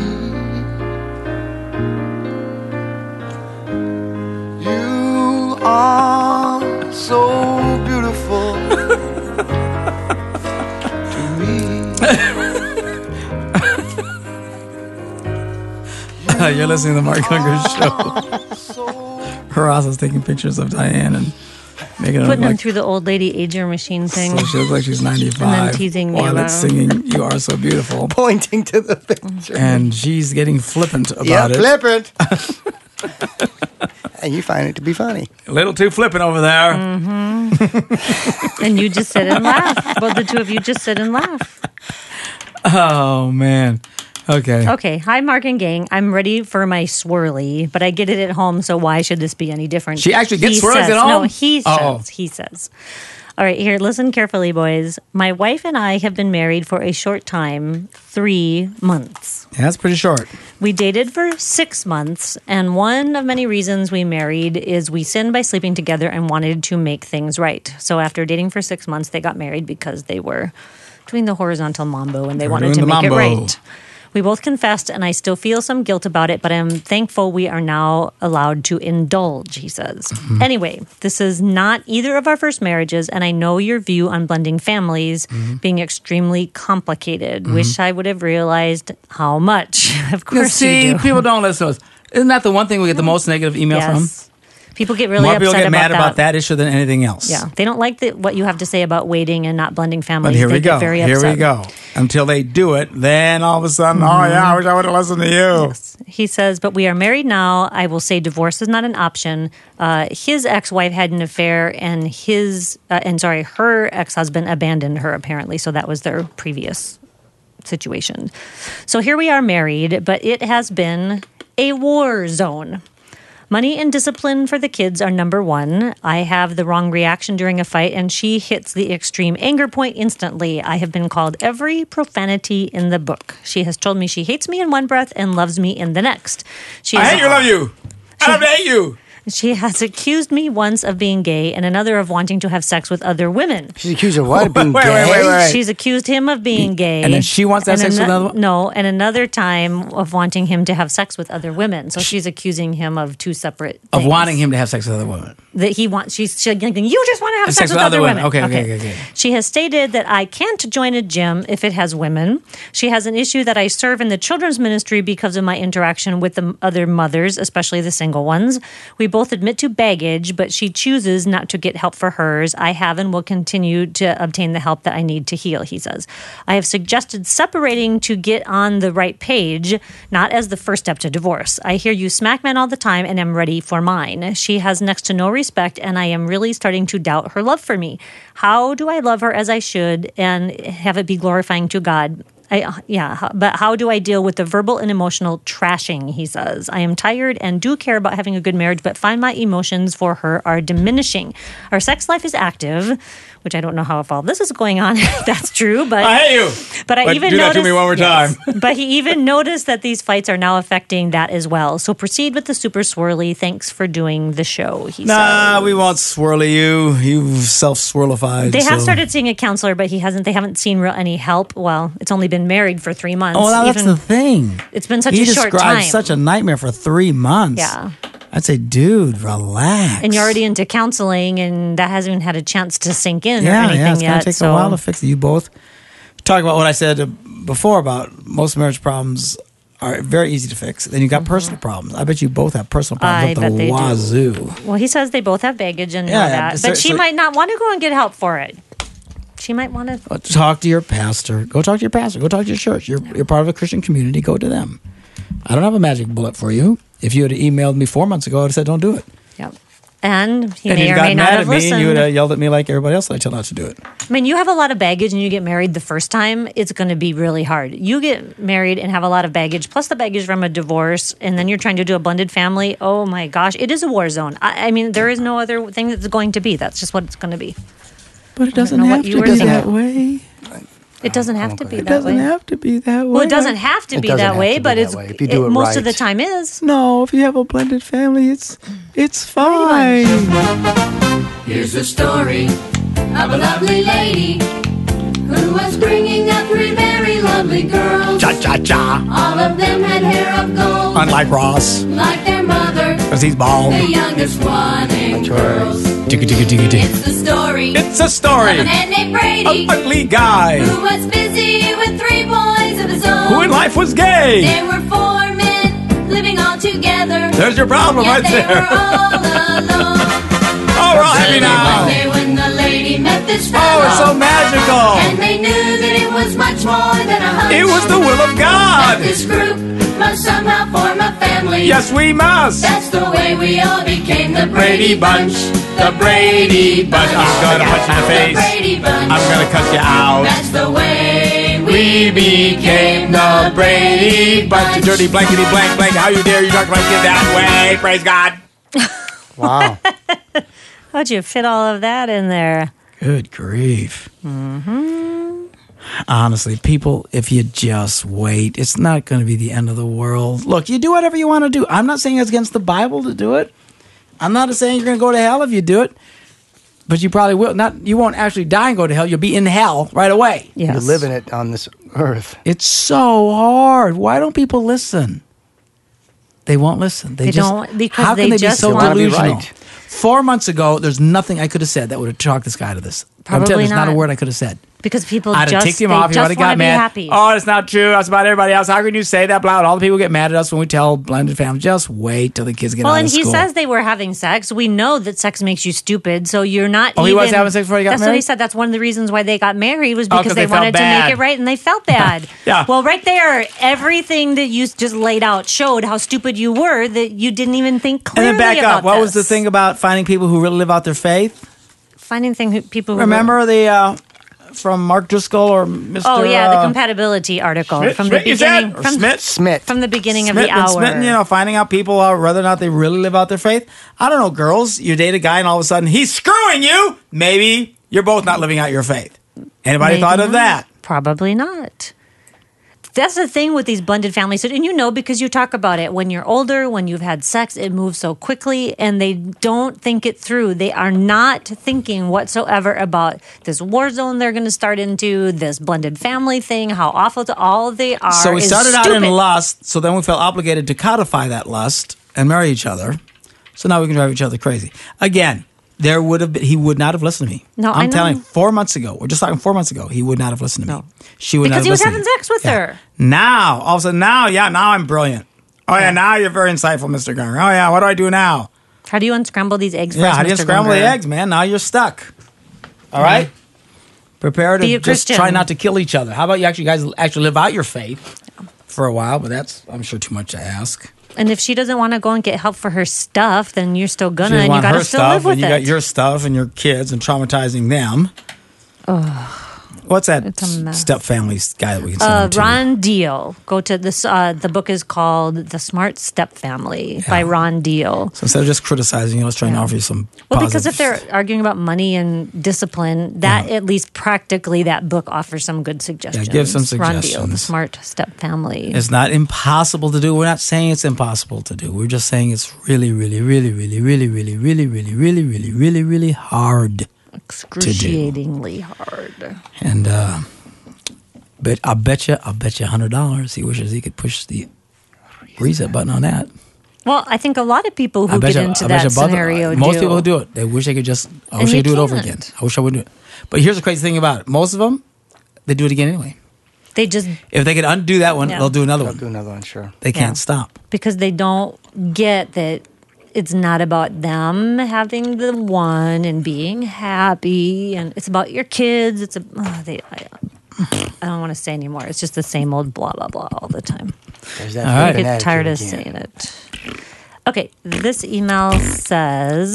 need. You are so beautiful to me. You're listening to the Mark Hunger Show. Harasa's taking pictures of Diane and making it look Putting them like through the old lady ager machine thing. so she looks like she's ninety-five. And then teasing me while about it's singing "You Are So Beautiful," Pointing to the picture. and she's getting flippant about yeah, it. flippant. And you find it to be funny. A little too flippant over there. Mm-hmm. And you just sit and laugh. Both the two of you just sit and laugh. Oh man. Okay. Okay. Hi, Mark and gang. I'm ready for my swirly, but I get it at home, so why should this be any different? She actually gets He swirlies says- at home? No, he Oh. says. He says. All right, here, listen carefully, boys. My wife and I have been married for a short time, three months. Yeah, that's pretty short. We dated for six months, and one of many reasons we married is we sinned by sleeping together and wanted to make things right. So after dating for six months, they got married because they were doing the horizontal mambo and they, They were wanted doing to the make it mambo. right. We both confessed, and I still feel some guilt about it, but I'm thankful we are now allowed to indulge, he says. Mm-hmm. Anyway, this is not either of our first marriages, and I know your view on blending families Mm-hmm. being extremely complicated. Wish I would have realized how much. Of You course see, you do. people don't listen to us. Isn't that the one thing we get the most negative email Yes. from? People get really More upset people get about mad that. about that issue than anything else. Yeah, they don't like the, what you have to say about waiting and not blending families. But here they we get go. Very Here upset. we go. Until they do it, then all of a sudden, oh yeah, I wish I would have listened to you. He says, but we are married now. I will say divorce is not an option. Uh, his ex-wife had an affair, and his uh, and sorry, her ex-husband abandoned her apparently. So that was their previous situation. So here we are married, but it has been a war zone. Money and discipline for the kids are number one. I have the wrong reaction during a fight, and she hits the extreme anger point instantly. I have been called every profanity in the book. She has told me she hates me in one breath and loves me in the next. She I has- hate you, love you. I love to hate you. She has accused me once of being gay and another of wanting to have sex with other women. She's accused of what? Of being Wait, gay? wait, wait, wait. She's accused him of being gay. And then she wants to have And sex with ano- another- No, and another time of wanting him to have sex with other women. So she's accusing him of two separate Of things. wanting him to have sex with other women. That he wants, she's, she's thinking, you just want to have sex, with, other women. Okay, okay, okay, okay. She has stated that I can't join a gym if it has women. She has an issue that I serve in the children's ministry because of my interaction with the other mothers, especially the single ones. We both admit to baggage, but she chooses not to get help for hers. I have and will continue to obtain the help that I need to heal, he says. I have suggested separating to get on the right page, not as the first step to divorce. I hear you smack men all the time and am ready for mine. She has next to no respect, and I am really starting to doubt her love for me. How do I love her as I should and have it be glorifying to God? I, yeah, but how do I deal with the verbal and emotional trashing, he says. I am tired and do care about having a good marriage, but find my emotions for her are diminishing. Our sex life is active, which I don't know how if all this is going on. That's true, but I hate you. But I But even do that noticed, to me one more time. Yes. But he even noticed that these fights are now affecting that as well. So proceed with the super swirly. Thanks for doing the show, he Nah, says. we won't swirly you. You've self-swirlified. They have so- started seeing a counselor, but he hasn't. They haven't seen real any help. Well, it's only been married for three months. Oh, well, that's Even- the thing. It's been such he a short described time. such a nightmare for three months. Yeah. I'd say, dude, relax. And you're already into counseling, and that hasn't even had a chance to sink in yeah, or anything yeah, it's yet. gonna take so. a while to fix it. You both talk about what I said before about most marriage problems are very easy to fix. Then you got Mm-hmm. personal problems. I bet you both have personal problems I up bet the they do. wazoo. Well, he says they both have baggage and Yeah, know yeah, that. so- But she so- might not want to go and get help for it. She might want to. Talk to your pastor. Go talk to your pastor. Go talk to your church. You're, you're part of a Christian community. Go to them. I don't have a magic bullet for you. If you had emailed me four months ago, I would have said, don't do it. Yep. And he and may you or got may not mad have at me listened. and you would have yelled at me like everybody else that I tell not to do it. I mean, you have a lot of baggage and you get married the first time, it's going to be really hard. You get married and have a lot of baggage, plus the baggage from a divorce, and then you're trying to do a blended family. Oh my gosh, it is a war zone. I, I mean, there is no other thing that's going to be. That's just what it's going to be. But it doesn't know have what you to were be thinking. that way. It doesn't have to be It that doesn't way. have to be that way. Well, it doesn't have to It be doesn't that have way, to be but that it's way. If you do it- it most of right. the time is. No, if you have a blended family, it's it's fine. Here's the story of a lovely lady who was bringing up three very lovely girls. Cha cha cha. All of them had hair of gold, Unlike Ross, like their mother. because he's bald. The youngest one in girls. Digga digga digga digga. It's the story. It's a story. Of a man named Brady, An ugly guy who was busy with three boys of his own. who in life was gay. There were four men living all together. There's your problem Yet right they there. were all alone. Oh, we're all happy now. One day when the lady met this fellow, Oh, it's so magical. and they knew that it was much more than a hunch. It was the will of God. That this group must somehow form a family. Yes, we must. That's the way we all became the Brady Brady Bunch. Bunch. The Brady Bunch. I'm gonna punch you in the face. The Brady Bunch. I'm gonna cut you out. That's the way We became the Brady Bunch. You dirty blankety blank blank. How you dare you talk like it that way? Praise God. Wow. How'd you fit all of that in there? Good grief. Mm-hmm. Honestly, people, if you just wait, it's not going to be the end of the world. Look, you do whatever you want to do. I'm not saying it's against the Bible to do it. I'm not saying you're going to go to hell if you do it. But you probably will. Not. You won't actually die and go to hell. You'll be in hell right away. You're living it on this earth. It's so hard. Why don't people listen? They won't listen. They, They just, don't- because how can they they, just be so want- delusional? Right. Four months ago, there's nothing I could have said that would have talked this guy to this. I'm telling Probably you, there's not a not. word I could have said. Because people I'd have just, ticked him they off. He would just have want got to be mad. happy. Oh, that's not true. That's about everybody else. How can you say that? Blah. And all the people get mad at us when we tell blended families. Just wait till the kids get well, out and of he school. says they were having sex. We know that sex makes you stupid, so you're not. Oh, even, he was having sex before he got That's what he married? said. That's one of the reasons why they got married was Oh, because 'cause they, they felt wanted to bad. make it right, and they felt bad. Yeah. Well, right there, everything that you just laid out showed how stupid you were. That you didn't even think and clearly then back about up. What was the this. thing about finding people who really live out their faith? Finding thing who, people. Who Remember the uh, from Mark Driscoll or Mister Oh yeah, uh, the compatibility article Schmidt- from Schmidt, the you said? beginning. Or From Schmidt? Smith. From the beginning Smith of the and hour. Smitten, you know, finding out people uh, whether or not they really live out their faith. I don't know, girls. You date a guy and all of a sudden he's screwing you. Maybe you're both not living out your faith. Anybody Maybe thought of not. that? Probably not. That's the thing with these blended families. And you know, because you talk about it, when you're older, when you've had sex, it moves so quickly and they don't think it through. They are not thinking whatsoever about this war zone they're going to start into, this blended family thing, how awful to all they are. So we is started out stupid. in lust, so then we felt obligated to codify that lust and marry each other. So now we can drive each other crazy. Again, there would have been, he would not have listened to me. No, I'm I know. telling you, four months ago, we're just talking four months ago, he would not have listened to me. She would Because not have he was listened having to me. sex with her. Now, all of a sudden, now, yeah, now I'm brilliant. Oh, yeah, now you're very insightful, Mister Garner. Oh, yeah, what do I do now? How do you unscramble these eggs for Yeah, us, how do you Mister scramble the Gunger? eggs, man? Now you're stuck. All right? Prepare to Be a just Christian. try not to kill each other. How about you actually guys actually live out your faith for a while? But that's, I'm sure, too much to ask. And if she doesn't want to go and get help for her stuff, then you're still gonna, She doesn't and you want got her to still stuff, live with and you it. got your stuff and your kids and traumatizing them. What's that It's a mess. step families guy that we can send Uh, them to? Ron Deal. Go to this. Uh, the book is called "The Smart Step Family" by Ron Deal. So instead of just criticizing you, let's try and offer you some Well, positive. because if they're arguing about money and discipline, that at least practically that book offers some good suggestions. give some Ron Deal, The suggestions. Smart Step Family. It's not impossible to do. We're not saying it's impossible to do. We're just saying it's really, really, really, really, really, really, really, really, really, really, really, really hard to do. Excruciatingly hard. And uh, but I bet you, I bet you a hundred dollars. He wishes he could push the reset button on that. Well, I think a lot of people I who bet get you- into I bet that you both- scenario most do. people who do it, they wish they could just. I And wish I you could do it over can't. again. I wish I would do it. But here's the crazy thing about it: most of them, they do it again anyway. They just If they could undo that one, Yeah. they'll do another I'll one. do another one, sure. They can't Yeah. stop. because they don't get that it's not about them having the one and being happy, and it's about your kids. It's a oh, they. I, I don't want to say anymore. It's just the same old blah blah blah all the time. There's that All right. I get attitude tired of again. saying it. Okay, this email says,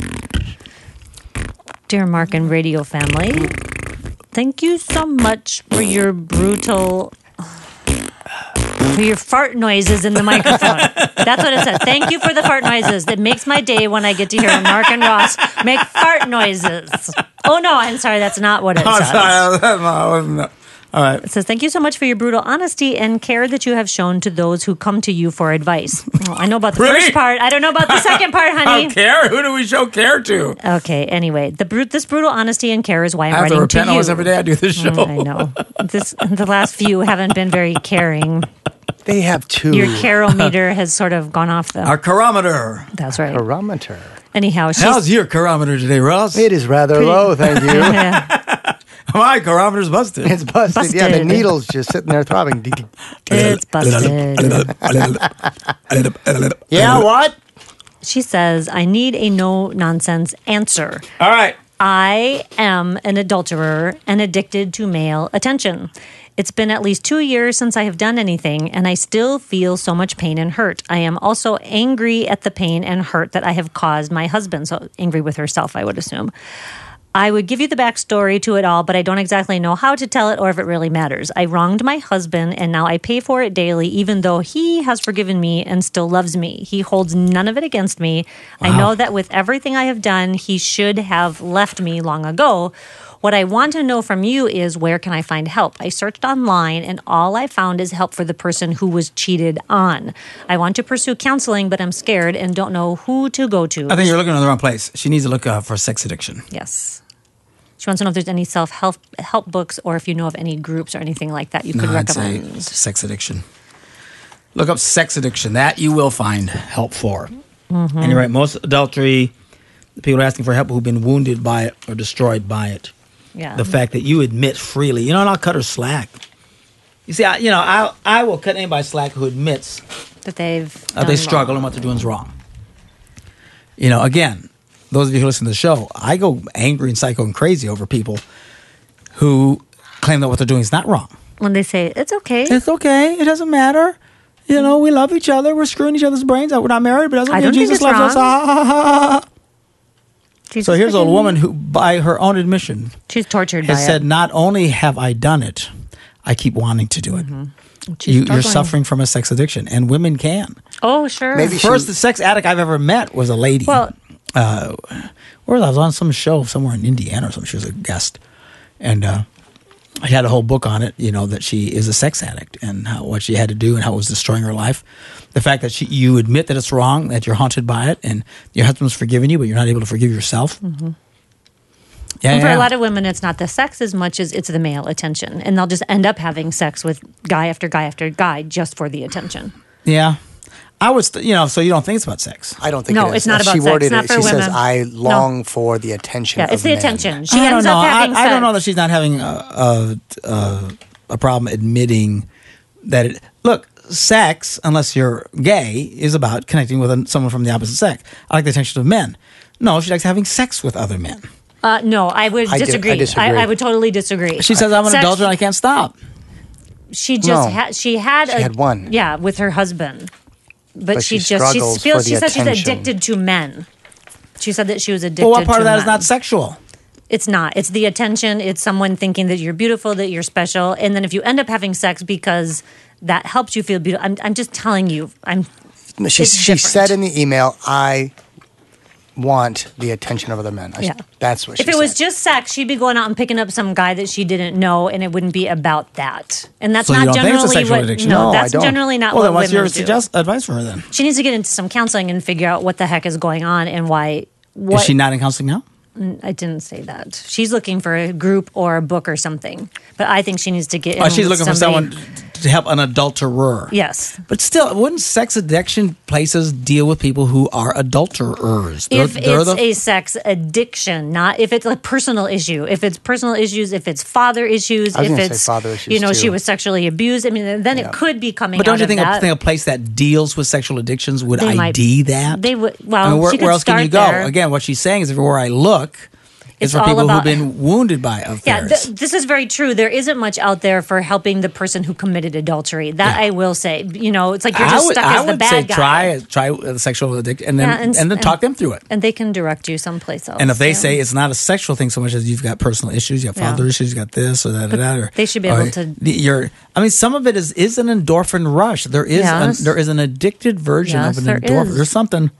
"Dear Mark and Radio family, thank you so much for your brutal." For your fart noises in the microphone. That's what it says. Thank you for the fart noises. It makes my day when I get to hear Mark and Ross make fart noises. Oh, no, I'm sorry. That's not what it Oh, says. sorry. No, I wasn't- All right. It says, thank you so much for your brutal honesty and care that you have shown to those who come to you for advice. Oh, I know about the Really? first part. I don't know about the second part, I honey. don't care. Who do we show care to? Okay, anyway, the brute, this brutal honesty and care is why I'm I have to writing repent to you. almost every day I do this show. Mm, I know. This, the last few haven't been very caring. They have two. Your caro meter has sort of gone off the. Our carometer. That's right. Barometer. Anyhow, she's, How's your carometer today, Ross? It is rather Pretty- low, thank you. Yeah, My barometer's busted. It's busted. Yeah, the Busted. needle's just sitting there throbbing. it's busted. Yeah, what? She says, I need a no nonsense answer. All right. I am an adulterer and addicted to male attention. It's been at least two years since I have done anything, and I still feel so much pain and hurt. I am also angry at the pain and hurt that I have caused my husband. So angry with herself, I would assume. I would give you the backstory to it all, but I don't exactly know how to tell it or if it really matters. I wronged my husband, and now I pay for it daily, even though he has forgiven me and still loves me. He holds none of it against me. I know that with everything I have done, he should have left me long ago. What I want to know from you is, where can I find help? I searched online, and all I found is help for the person who was cheated on. I want to pursue counseling, but I'm scared and don't know who to go to. I think you're looking in the wrong place. She needs to look uh, for sex addiction. Yes. She wants to know if there's any self-help help books, or if you know of any groups or anything like that you could No, I'd say recommend. sex addiction. Look up sex addiction. That you will find help for. Mhm. And you're right. Most adultery, the people asking for help who've been wounded by it or destroyed by it. Yeah. The fact that you admit freely, you know, and I'll cut her slack. You see, I, you know, I I will cut anybody slack who admits that they've that they done struggle and what they're doing is wrong. You know, again, those of you who listen to the show, I go angry and psycho and crazy over people who claim that what they're doing is not wrong. When they say, it's okay. It's okay. It doesn't matter. You know, we love each other. We're screwing each other's brains out. We're not married, but it doesn't I mean don't think Jesus it's loves us. wrong. Ah, ha, ha, ha. Jesus So here's a forgive me. woman who, by her own admission, She's tortured by has said, it. not only have I done it, I keep wanting to do it. She's You, you're struggling. suffering from a sex addiction, and women can. Oh, sure. The first sex addict I've ever met was a lady. Well, uh, where was I? I was on some show somewhere in Indiana or something. She was a guest, and uh, I had a whole book on it. You know, that she is a sex addict and how, what she had to do and how it was destroying her life. The fact that she, you admit that it's wrong, that you're haunted by it, and your husband's forgiven you, but you're not able to forgive yourself. Mhm. Yeah, and for yeah. a lot of women, it's not the sex as much as it's the male attention. And they'll just end up having sex with guy after guy after guy just for the attention. Yeah. I was, you know, so you don't think it's about sex. I don't think No, it is. it's not Uh, about she sex. worded Not it. for She women. says, I No. long for the attention Yeah, of it's the men. attention. She I don't ends know. up I, having I don't sex. know that she's not having a, a, a, a problem admitting that it. Look, sex, unless you're gay, is about connecting with a, someone from the opposite sex. I like the attention of men. No, she likes having sex with other men. Uh, no, I would I di- I disagree. I, disagree. I would totally disagree. She says I'm an Sex- adulterer and I can't stop. She just No. had. She had. She a, had one. Yeah, with her husband, but, But she, she just she struggles feels. for She the said she's attention. addicted to men. She said that she was addicted. Well, what part to of that men. is not sexual? It's not. It's the attention. It's someone thinking that you're beautiful, that you're special, and then if you end up having sex because that helps you feel beautiful, I'm. I'm just telling you. I'm. She, it's she different. said in the email, I want the attention of other men. I- Yeah. That's what she If it was just sex, she'd be going out and picking up some guy that she didn't know, and it wouldn't be about that. And that's So you not don't think it's a generally sexual what. addiction? No, No, I that's don't. generally not Well, what then what's women your do. suggest- advice for her then? She needs to get into some counseling and figure out what the heck is going on and why. What, Is she not in counseling now? Mm, I didn't say that. She's looking for a group or a book or something. But I think she needs to get. Oh, in she's with looking for somebody- someone to help an adulterer. Yes. But still, wouldn't sex addiction places deal with people who are adulterers? They're, If they're it's the- a sex addiction, not if it's a personal issue. If it's personal issues, if it's father issues, I was if gonna say it's father issues, you know she too. was sexually abused. I mean, then it could be coming. But don't out you of think that. a, think a place that deals with sexual addictions would They I might- D that? They would. Well, I mean, where, she could where else can start you go? there. Again, what she's saying is everywhere I look, It's it's for all people about- who've been wounded by affairs. Yeah, th- this is very true. There isn't much out there for helping the person who committed adultery. That I will say. You know, it's like you're just I would, stuck I as the would bad say guy. try try the sexual addiction and then Yeah, and, then talk them through it. And they can direct you someplace else. And if they yeah. say it's not a sexual thing so much as you've got personal issues, you have father Yeah. issues, you got this or that or But that, or they should be or able to- You're, I mean, some of it is is an endorphin rush. There is Yes. an, there is an addicted version Yes, of an there endorphin. is. There's something.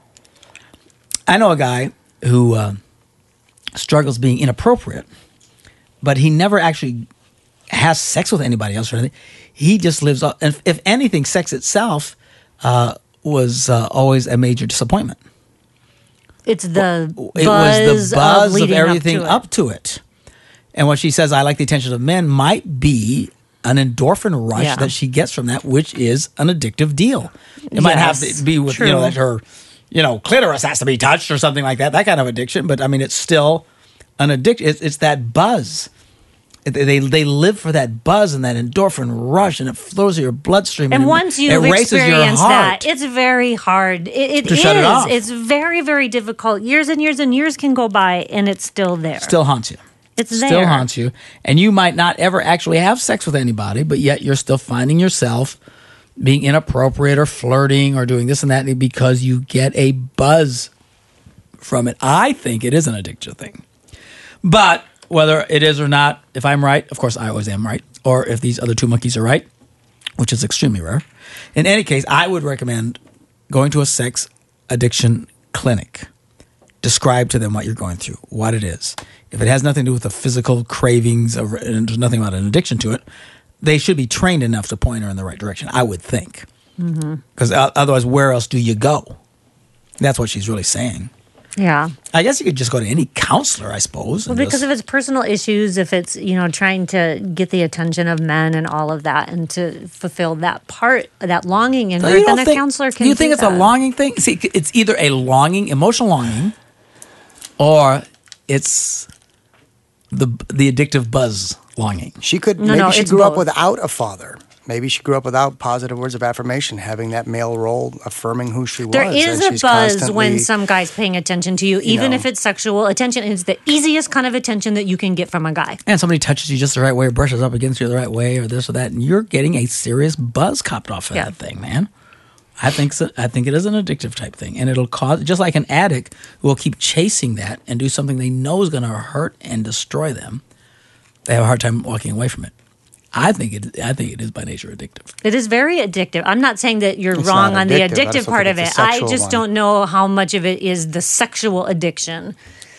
I know a guy who uh, struggles being inappropriate, but he never actually has sex with anybody else or anything. He just lives. Off, and if anything, sex itself uh, was uh, always a major disappointment. It's the It buzz was the buzz of, of, leading everything up to, up to it. And when she says, I like the attention of men, might be an endorphin rush Yeah. that she gets from that, which is an addictive deal. It might have Yes, to be with, true. you know, that her, you know, clitoris has to be touched or something like that, that kind of addiction. But I mean, it's still an addiction. It's, it's that buzz. It- They, they live for that buzz and that endorphin rush, and it flows through your bloodstream. And it- once it you've races your experienced heart. that, it's very hard. It, it To is. shut it off. It's very, very difficult. Years and years and years can go by, and it's still there. Still haunts you. It's still there. haunts you, and you might not ever actually have sex with anybody, but yet you're still finding yourself being inappropriate or flirting or doing this and that because you get a buzz from it. I think it is an addiction thing, but whether it is or not, if I'm right, of course I always am right, or if these other two monkeys are right, which is extremely rare. In any case, I would recommend going to a sex addiction clinic. Describe to them what you're going through, what it is. If it has nothing to do with the physical cravings or, and there's nothing about an addiction to it, they should be trained enough to point her in the right direction, I would think. Mm-hmm. Because otherwise, where else do you go? That's what she's really saying. Yeah. I guess you could just go to any counselor, I suppose. Well, and because just- of its personal issues, if it's, you know, trying to get the attention of men and all of that and to fulfill that part, that longing in So her, you then don't a think- counselor can Do you think do it's that. a longing thing? See, it's either a longing, emotional longing, or it's the the addictive buzz longing. She could No, maybe no, she it's grew up both. without a father. Maybe she grew up without positive words of affirmation, having that male role affirming who she There was. is and a she's buzz when constantly- some guy's paying attention to you, even know. if it's sexual attention. It's the easiest kind of attention that you can get from a guy. And somebody touches you just the right way, or brushes up against you the right way, or this or that, and you're getting a serious buzz copped off of Yeah. that thing, man. I think so, I think it is an addictive type thing, and it'll cause just like an addict who will keep chasing that and do something they know is going to hurt and destroy them. They have a hard time walking away from it. I think it. I think it is by nature addictive. It is very addictive. I'm not saying that you're It's wrong not on the addictive. I addictive just don't part of think it. it's a I sexual just one. don't know how much of it is the sexual addiction.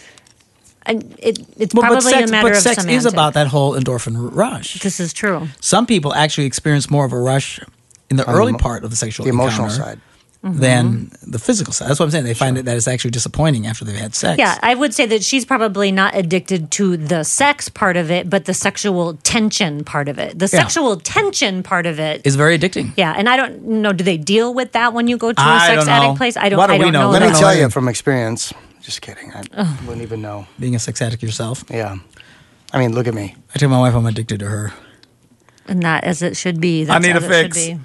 And it, it's Well, probably but sex, a matter but of sex is semantics. about that whole endorphin rush. This is true. Some people actually experience more of a rush in the On the early emo- part of the sexual the emotional encounter side. than the physical side. That's what I'm saying. They find it that it's actually disappointing after they've had sex. Yeah, I would say that she's probably not addicted to the sex part of it, but the sexual tension part of it. The Yeah. sexual tension part of it. It's very addicting. Yeah, and I don't know. Do they deal with that when you go to a I sex don't know. addict place? I don't. What do I we don't know? know. Let me that. tell you from experience. Just kidding. I Ugh. wouldn't even know. Being a sex addict yourself. Yeah. I mean, look at me. I tell my wife I'm addicted to her. And that as it should be. I That's need as a it should fix. be.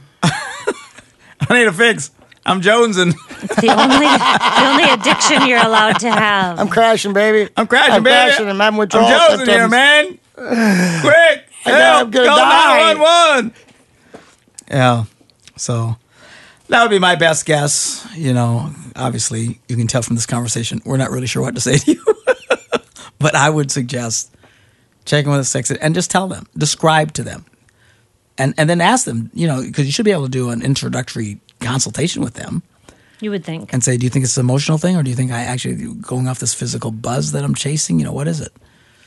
I need a fix. I'm jonesing. It's the only the only addiction you're allowed to have. I'm crashing, baby. I'm crashing, I'm baby. crashing. I'm having withdrawal I'm jonesing here, symptoms. man. Quick, I gotta- help! I'm gonna Call die. nine one one. Yeah. So that would be my best guess. You know, obviously, you can tell from this conversation, we're not really sure what to say to you. But I would suggest checking with a sex ed and just tell them, describe to them, and and then ask them. You know, because you should be able to do an introductory consultation with them You would think. and say, do you think it's an emotional thing, or do you think I actually going off this physical buzz that I'm chasing? You know, what is it?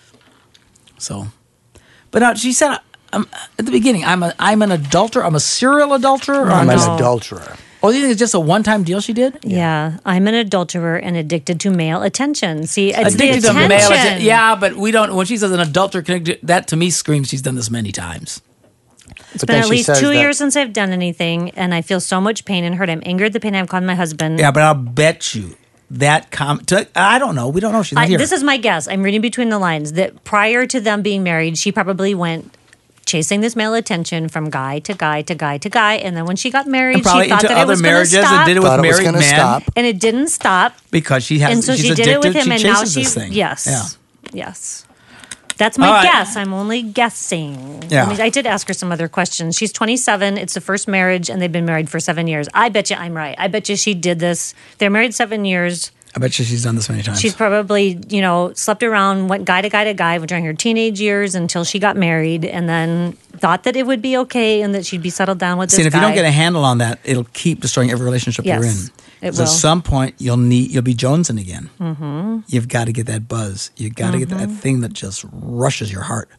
So, but now she said um, at the beginning, I'm a I'm an adulterer. I'm a serial adulterer. Or I'm I'm an just- adulterer. Oh, you think it's just a one time deal she did? Yeah, I'm an adulterer and addicted to male attention. See, it's Addicted the to attention. male atten- Yeah, but we don't. When she says an adulterer, connected, that to me screams she's done this many times. It's been at least two years since I've done anything, and I feel so much pain and hurt. I'm angry at the pain I've caused my husband. Yeah, but I'll bet you that com- to, I don't know. We don't know. She's not I, here. This is my guess. I'm reading between the lines that prior to them being married, she probably went chasing this male attention from guy to guy to guy to guy, and then when she got married, and probably she thought into that other it was marriages stop, and did it with Thought it was married gonna men, stop. and it didn't stop because she has. and so she's she did it with addicted. him, She and now chases she this thing. yes, Yeah. yes. That's my All right. guess. I'm only guessing. Yeah. I, mean, I did ask her some other questions. She's twenty-seven. It's the first marriage, and they've been married for seven years. I bet you I'm right. I bet you she did this. They're married seven years. I bet you she's done this many times. She's probably, you know, slept around, went guy to guy to guy during her teenage years until she got married, and then thought that it would be okay and that she'd be settled down with this See, and if guy. you don't get a handle on that, it'll keep destroying every relationship Yes, you're in. it So will. at some point, you'll need you'll be jonesing again. Mm-hmm. You've got to get that buzz. You've got to get that Mhm. thing that just rushes your heart.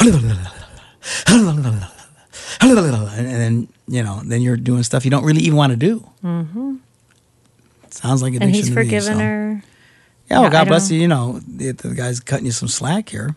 And then, you know, then you're doing stuff you don't really even want to do. Mm-hmm. Sounds like addiction And he's to forgiven me, so. her. Yeah, well, Yeah, I God bless don't- you. You know, the, the guy's cutting you some slack here.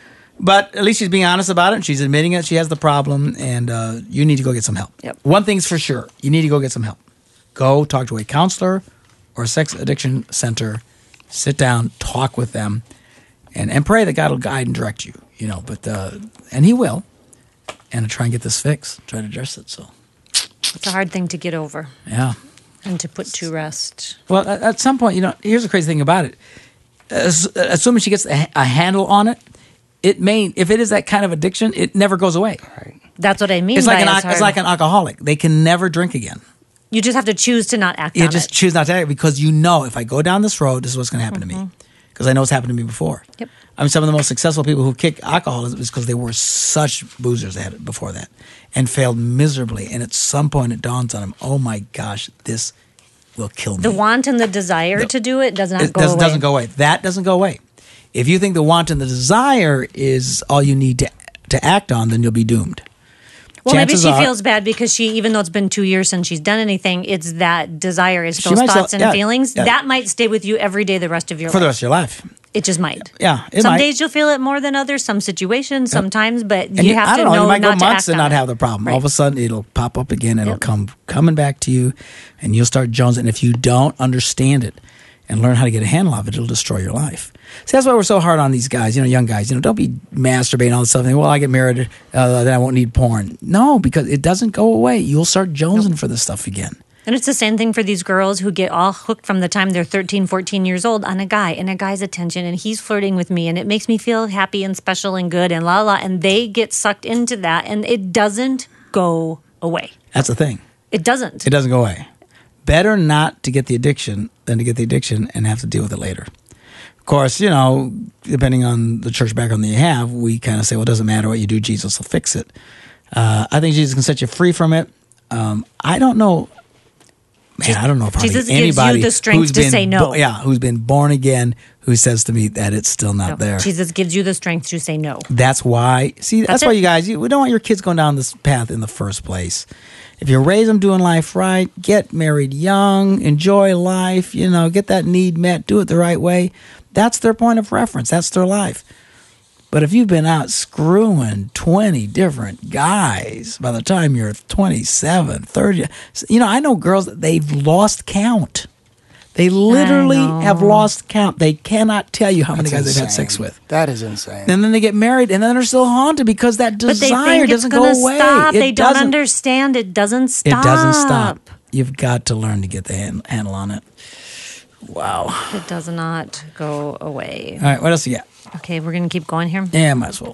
But at least she's being honest about it. And she's admitting it. She has the problem. And uh, you need to go get some help. Yep. One thing's for sure. You need to go get some help. Go talk to a counselor or a sex addiction center. Sit down, talk with them, and, and pray that God will guide and direct you. You know, but uh, and He will. And try and get this fixed. Try to address it. So, It's a hard thing to get over yeah. and to put to rest. Well, at, at some point, you know, here's the crazy thing about it. As, assuming she gets a, a handle on it, it may, if it is that kind of addiction, it never goes away. Right. That's what I mean. It's like by an it's it's hard. like an alcoholic. They can never drink again. You just have to choose to not act You on just it. choose not to act because you know if I go down this road, this is what's going to happen to me. Because I know it's happened to me before. Yep. I mean, some of the most successful people who kick alcohol is because they were such boozers they had it before that and failed miserably. And at some point, it dawns on them, oh my gosh, this will kill me. The want and the desire to do it does not It go doesn't, away. doesn't go away. That doesn't go away. If you think the want and the desire is all you need to to act on, then you'll be doomed. Well, Chances maybe she are- feels bad because she, even though it's been two years since she's done anything, it's that desire, it's She those might thoughts still- and yeah, feelings. yeah. That might stay with you every day the rest of your for life. the rest of your life. It just might. Yeah, it some might. days you'll feel it more than others, some situations, sometimes, but And you have I to don't know, know you might not go months to act and on not it. have the problem. All of a sudden, it'll pop up again. It'll Yep. come coming back to you, and you'll start jonesing. And if you don't understand it and learn how to get a handle of it, it'll destroy your life. See, that's why we're so hard on these guys, you know, young guys. You know, don't be masturbating and all this stuff. And, well, I get married, uh, then I won't need porn. No, because it doesn't go away. You'll start jonesing for this stuff again. And it's the same thing for these girls who get all hooked from the time they're thirteen, fourteen years old on a guy and a guy's attention, and he's flirting with me, and it makes me feel happy and special and good and la la, and they get sucked into that, and it doesn't go away. That's the thing. It doesn't. It doesn't go away. Better not to get the addiction than to get the addiction and have to deal with it later. Of course, you know, depending on the church background that you have, we kind of say, well, it doesn't matter what you do, Jesus will fix it. Uh, I think Jesus can set you free from it. Um, I don't know. Man, I don't know if Jesus gives you anybody the strength who's to been say no. bo- yeah, who's been born again who says to me that it's still not there. Jesus gives you the strength to say no. That's why. See, that's, That's why it. you guys. You, we don't want your kids going down this path in the first place. If you raise them doing life right, get married young, enjoy life. You know, get that need met, do it the right way. That's their point of reference. That's their life. But if you've been out screwing twenty different guys by the time you're twenty-seven, thirty, you know, I know girls that they've lost count. They literally know. have lost count. They cannot tell you how many That's guys they've had insane. sex with. That is insane. And then they get married, and then they're still haunted because that But they desire think it's doesn't going go to away. stop. It They don't doesn't- understand. It doesn't It stop. doesn't stop. You've got to learn to get the hand, handle on it. Wow. It does not go away. All right, what else you got? Okay, we're going to keep going here. Yeah, might as well.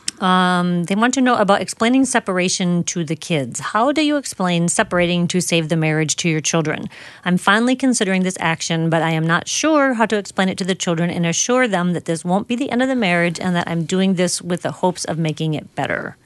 Um, they want to know about explaining separation to the kids. How do you explain separating to save the marriage to your children? I'm finally considering this action, but I am not sure how to explain it to the children and assure them that this won't be the end of the marriage and that I'm doing this with the hopes of making it better.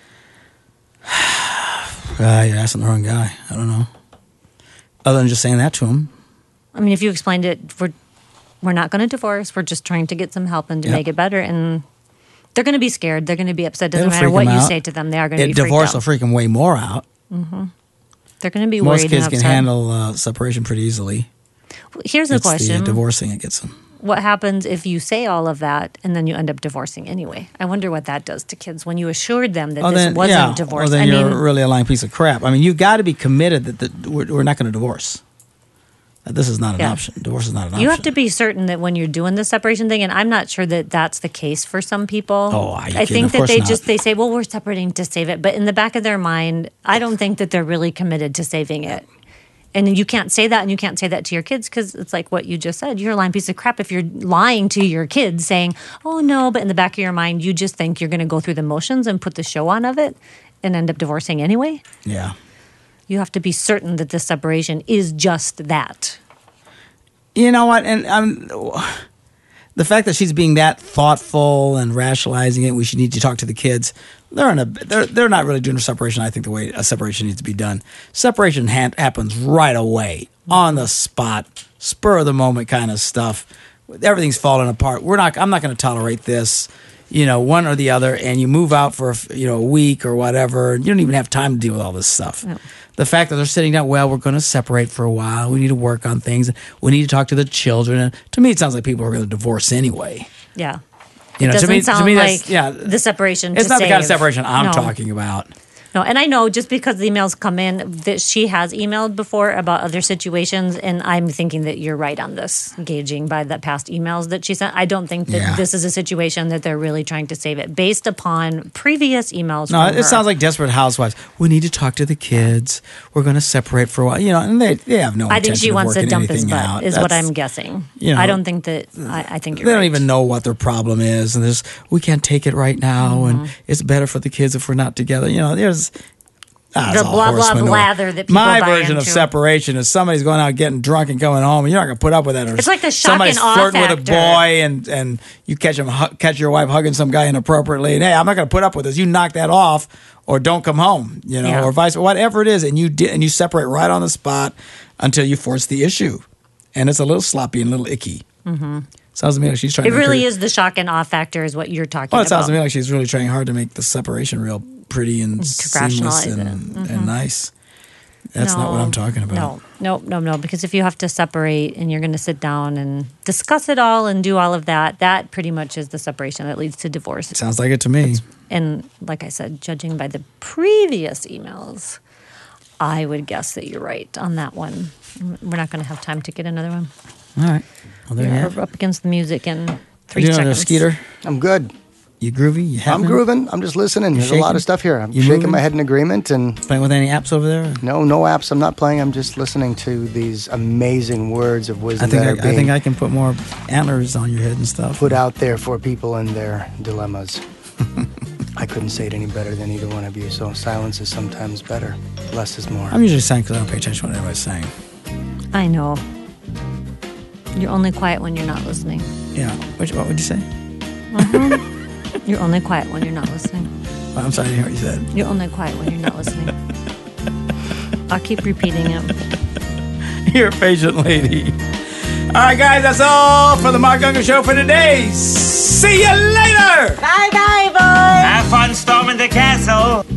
Uh, you're asking the wrong guy. I don't know. Other than just saying that to him. I mean, if you explained it, we're, we're not going to divorce. We're just trying to get some help and to Yep. make it better. And they're going to be scared. They're going to be upset. Doesn't It'll matter freak what them you out. say to them. They are going to It, be freaked divorce out. will freak them way more out. Mm-hmm. They're going to be Most worried kids and can upset. handle uh, separation pretty easily. Here's the It's question. The uh, divorcing it gets them. what happens if you say all of that and then you end up divorcing anyway? I wonder what that does to kids when you assured them that Oh, this then, wasn't yeah. divorce. Well, then I you're mean, really a lying piece of crap. I mean, you've got to be committed that, that we're, we're not going to divorce. That this is not an Yeah. option. Divorce is not an option. you have to be certain that when you're doing the separation thing, and I'm not sure that that's the case for some people. Oh, are you I kidding? think Of that course they not. just they say, well, we're separating to save it, but in the back of their mind, I don't think that they're really committed to saving it. And you can't say that, and you can't say that to your kids because it's like what you just said. You're a lying piece of crap if you're lying to your kids saying, oh, no, but in the back of your mind, you just think you're going to go through the motions and put the show on of it and end up divorcing anyway. Yeah. You have to be certain that this separation is just that. You know what? And um, the fact that she's being that thoughtful and rationalizing it, we should need to talk to the kids. They're in a they're they're not really doing a separation. I think the way a separation needs to be done. Separation ha- happens right away, on the spot, spur of the moment kind of stuff. Everything's falling apart. We're not. I'm not going to tolerate this. You know, one or the other, and you move out for a, you know a week or whatever. You don't even have time to deal with all this stuff. No. The fact that they're sitting down, well, we're going to separate for a while. We need to work on things. We need to talk to the children. And to me, it sounds like people are going to divorce anyway. Yeah. You know, it to doesn't me, to sound me, that's- like yeah, the separation It's to not the kind of save. separation I'm No. talking about. No, and I know just because the emails come in that she has emailed before about other situations, and I'm thinking that you're right on this, gauging by the past emails that she sent. I don't think that Yeah. this is a situation that they're really trying to save it based upon previous emails. No, from it her. sounds like Desperate Housewives. We need to talk to the kids. We're going to separate for a while. You know, and they, they have no I think intention she of wants to working dump his anything butt, out. is what That's- I'm guessing. you know, I don't think that, I, I think They you're don't right. even know what their problem is, and there's we can't take it right now, Mm-hmm. and it's better for the kids if we're not together. You know, there's ah, The it's all blah, horse blah, manure. blather that people My buy version of into. separation is somebody's going out getting drunk and coming home, and you're not going to put up with that. Or It's like the shock somebody's and awe flirting with a factor. boy, and and you catch him hu- catch your wife hugging some guy inappropriately, and hey, I'm not going to put up with this. You knock that off, or don't come home. You know, Yeah. or vice whatever it is, and you di- and you separate right on the spot until you force the issue, and it's a little sloppy and a little icky. Mhm. Sounds to me like she's trying. It to really create- is the shock and awe factor, is what you're talking Well, it about. sounds to me like she's really trying hard to make the separation real pretty and seamless rationalize and, it. Mhm. and nice. That's not what I'm talking about. No, no, no, no. Because if you have to separate and you're going to sit down and discuss it all and do all of that, that pretty much is the separation that leads to divorce. Sounds like it to me. And like I said, judging by the previous emails, I would guess that you're right on that one. We're not going to have time to get another one. All right. Well, there you We're have it. up against the music in three you doing there, seconds. Skeeter? I'm good. You groovy? You I'm happening? grooving. I'm just listening. You There's a lot shaking? of stuff here. I'm You shaking moving? my head in agreement and playing with any apps over there? No, no apps. I'm not playing. I'm just listening to these amazing words of I wisdom think that I, are I being think I can put more antlers on your head and stuff. put out there for people in their dilemmas. I couldn't say it any better than either one of you. So silence is sometimes better. Less is more. I'm usually saying because I don't pay attention to what everybody's saying. I know. You're only quiet when you're not listening. Yeah. Which, what would you say? Mhm. You're only quiet when you're not listening. Well, I'm sorry, I didn't hear what you said. You're only quiet when you're not listening. I'll keep repeating it. You're a patient lady. All right, guys, that's all for the Mark Unger Show for today. See you later. Bye bye, boys. Have fun storming the castle.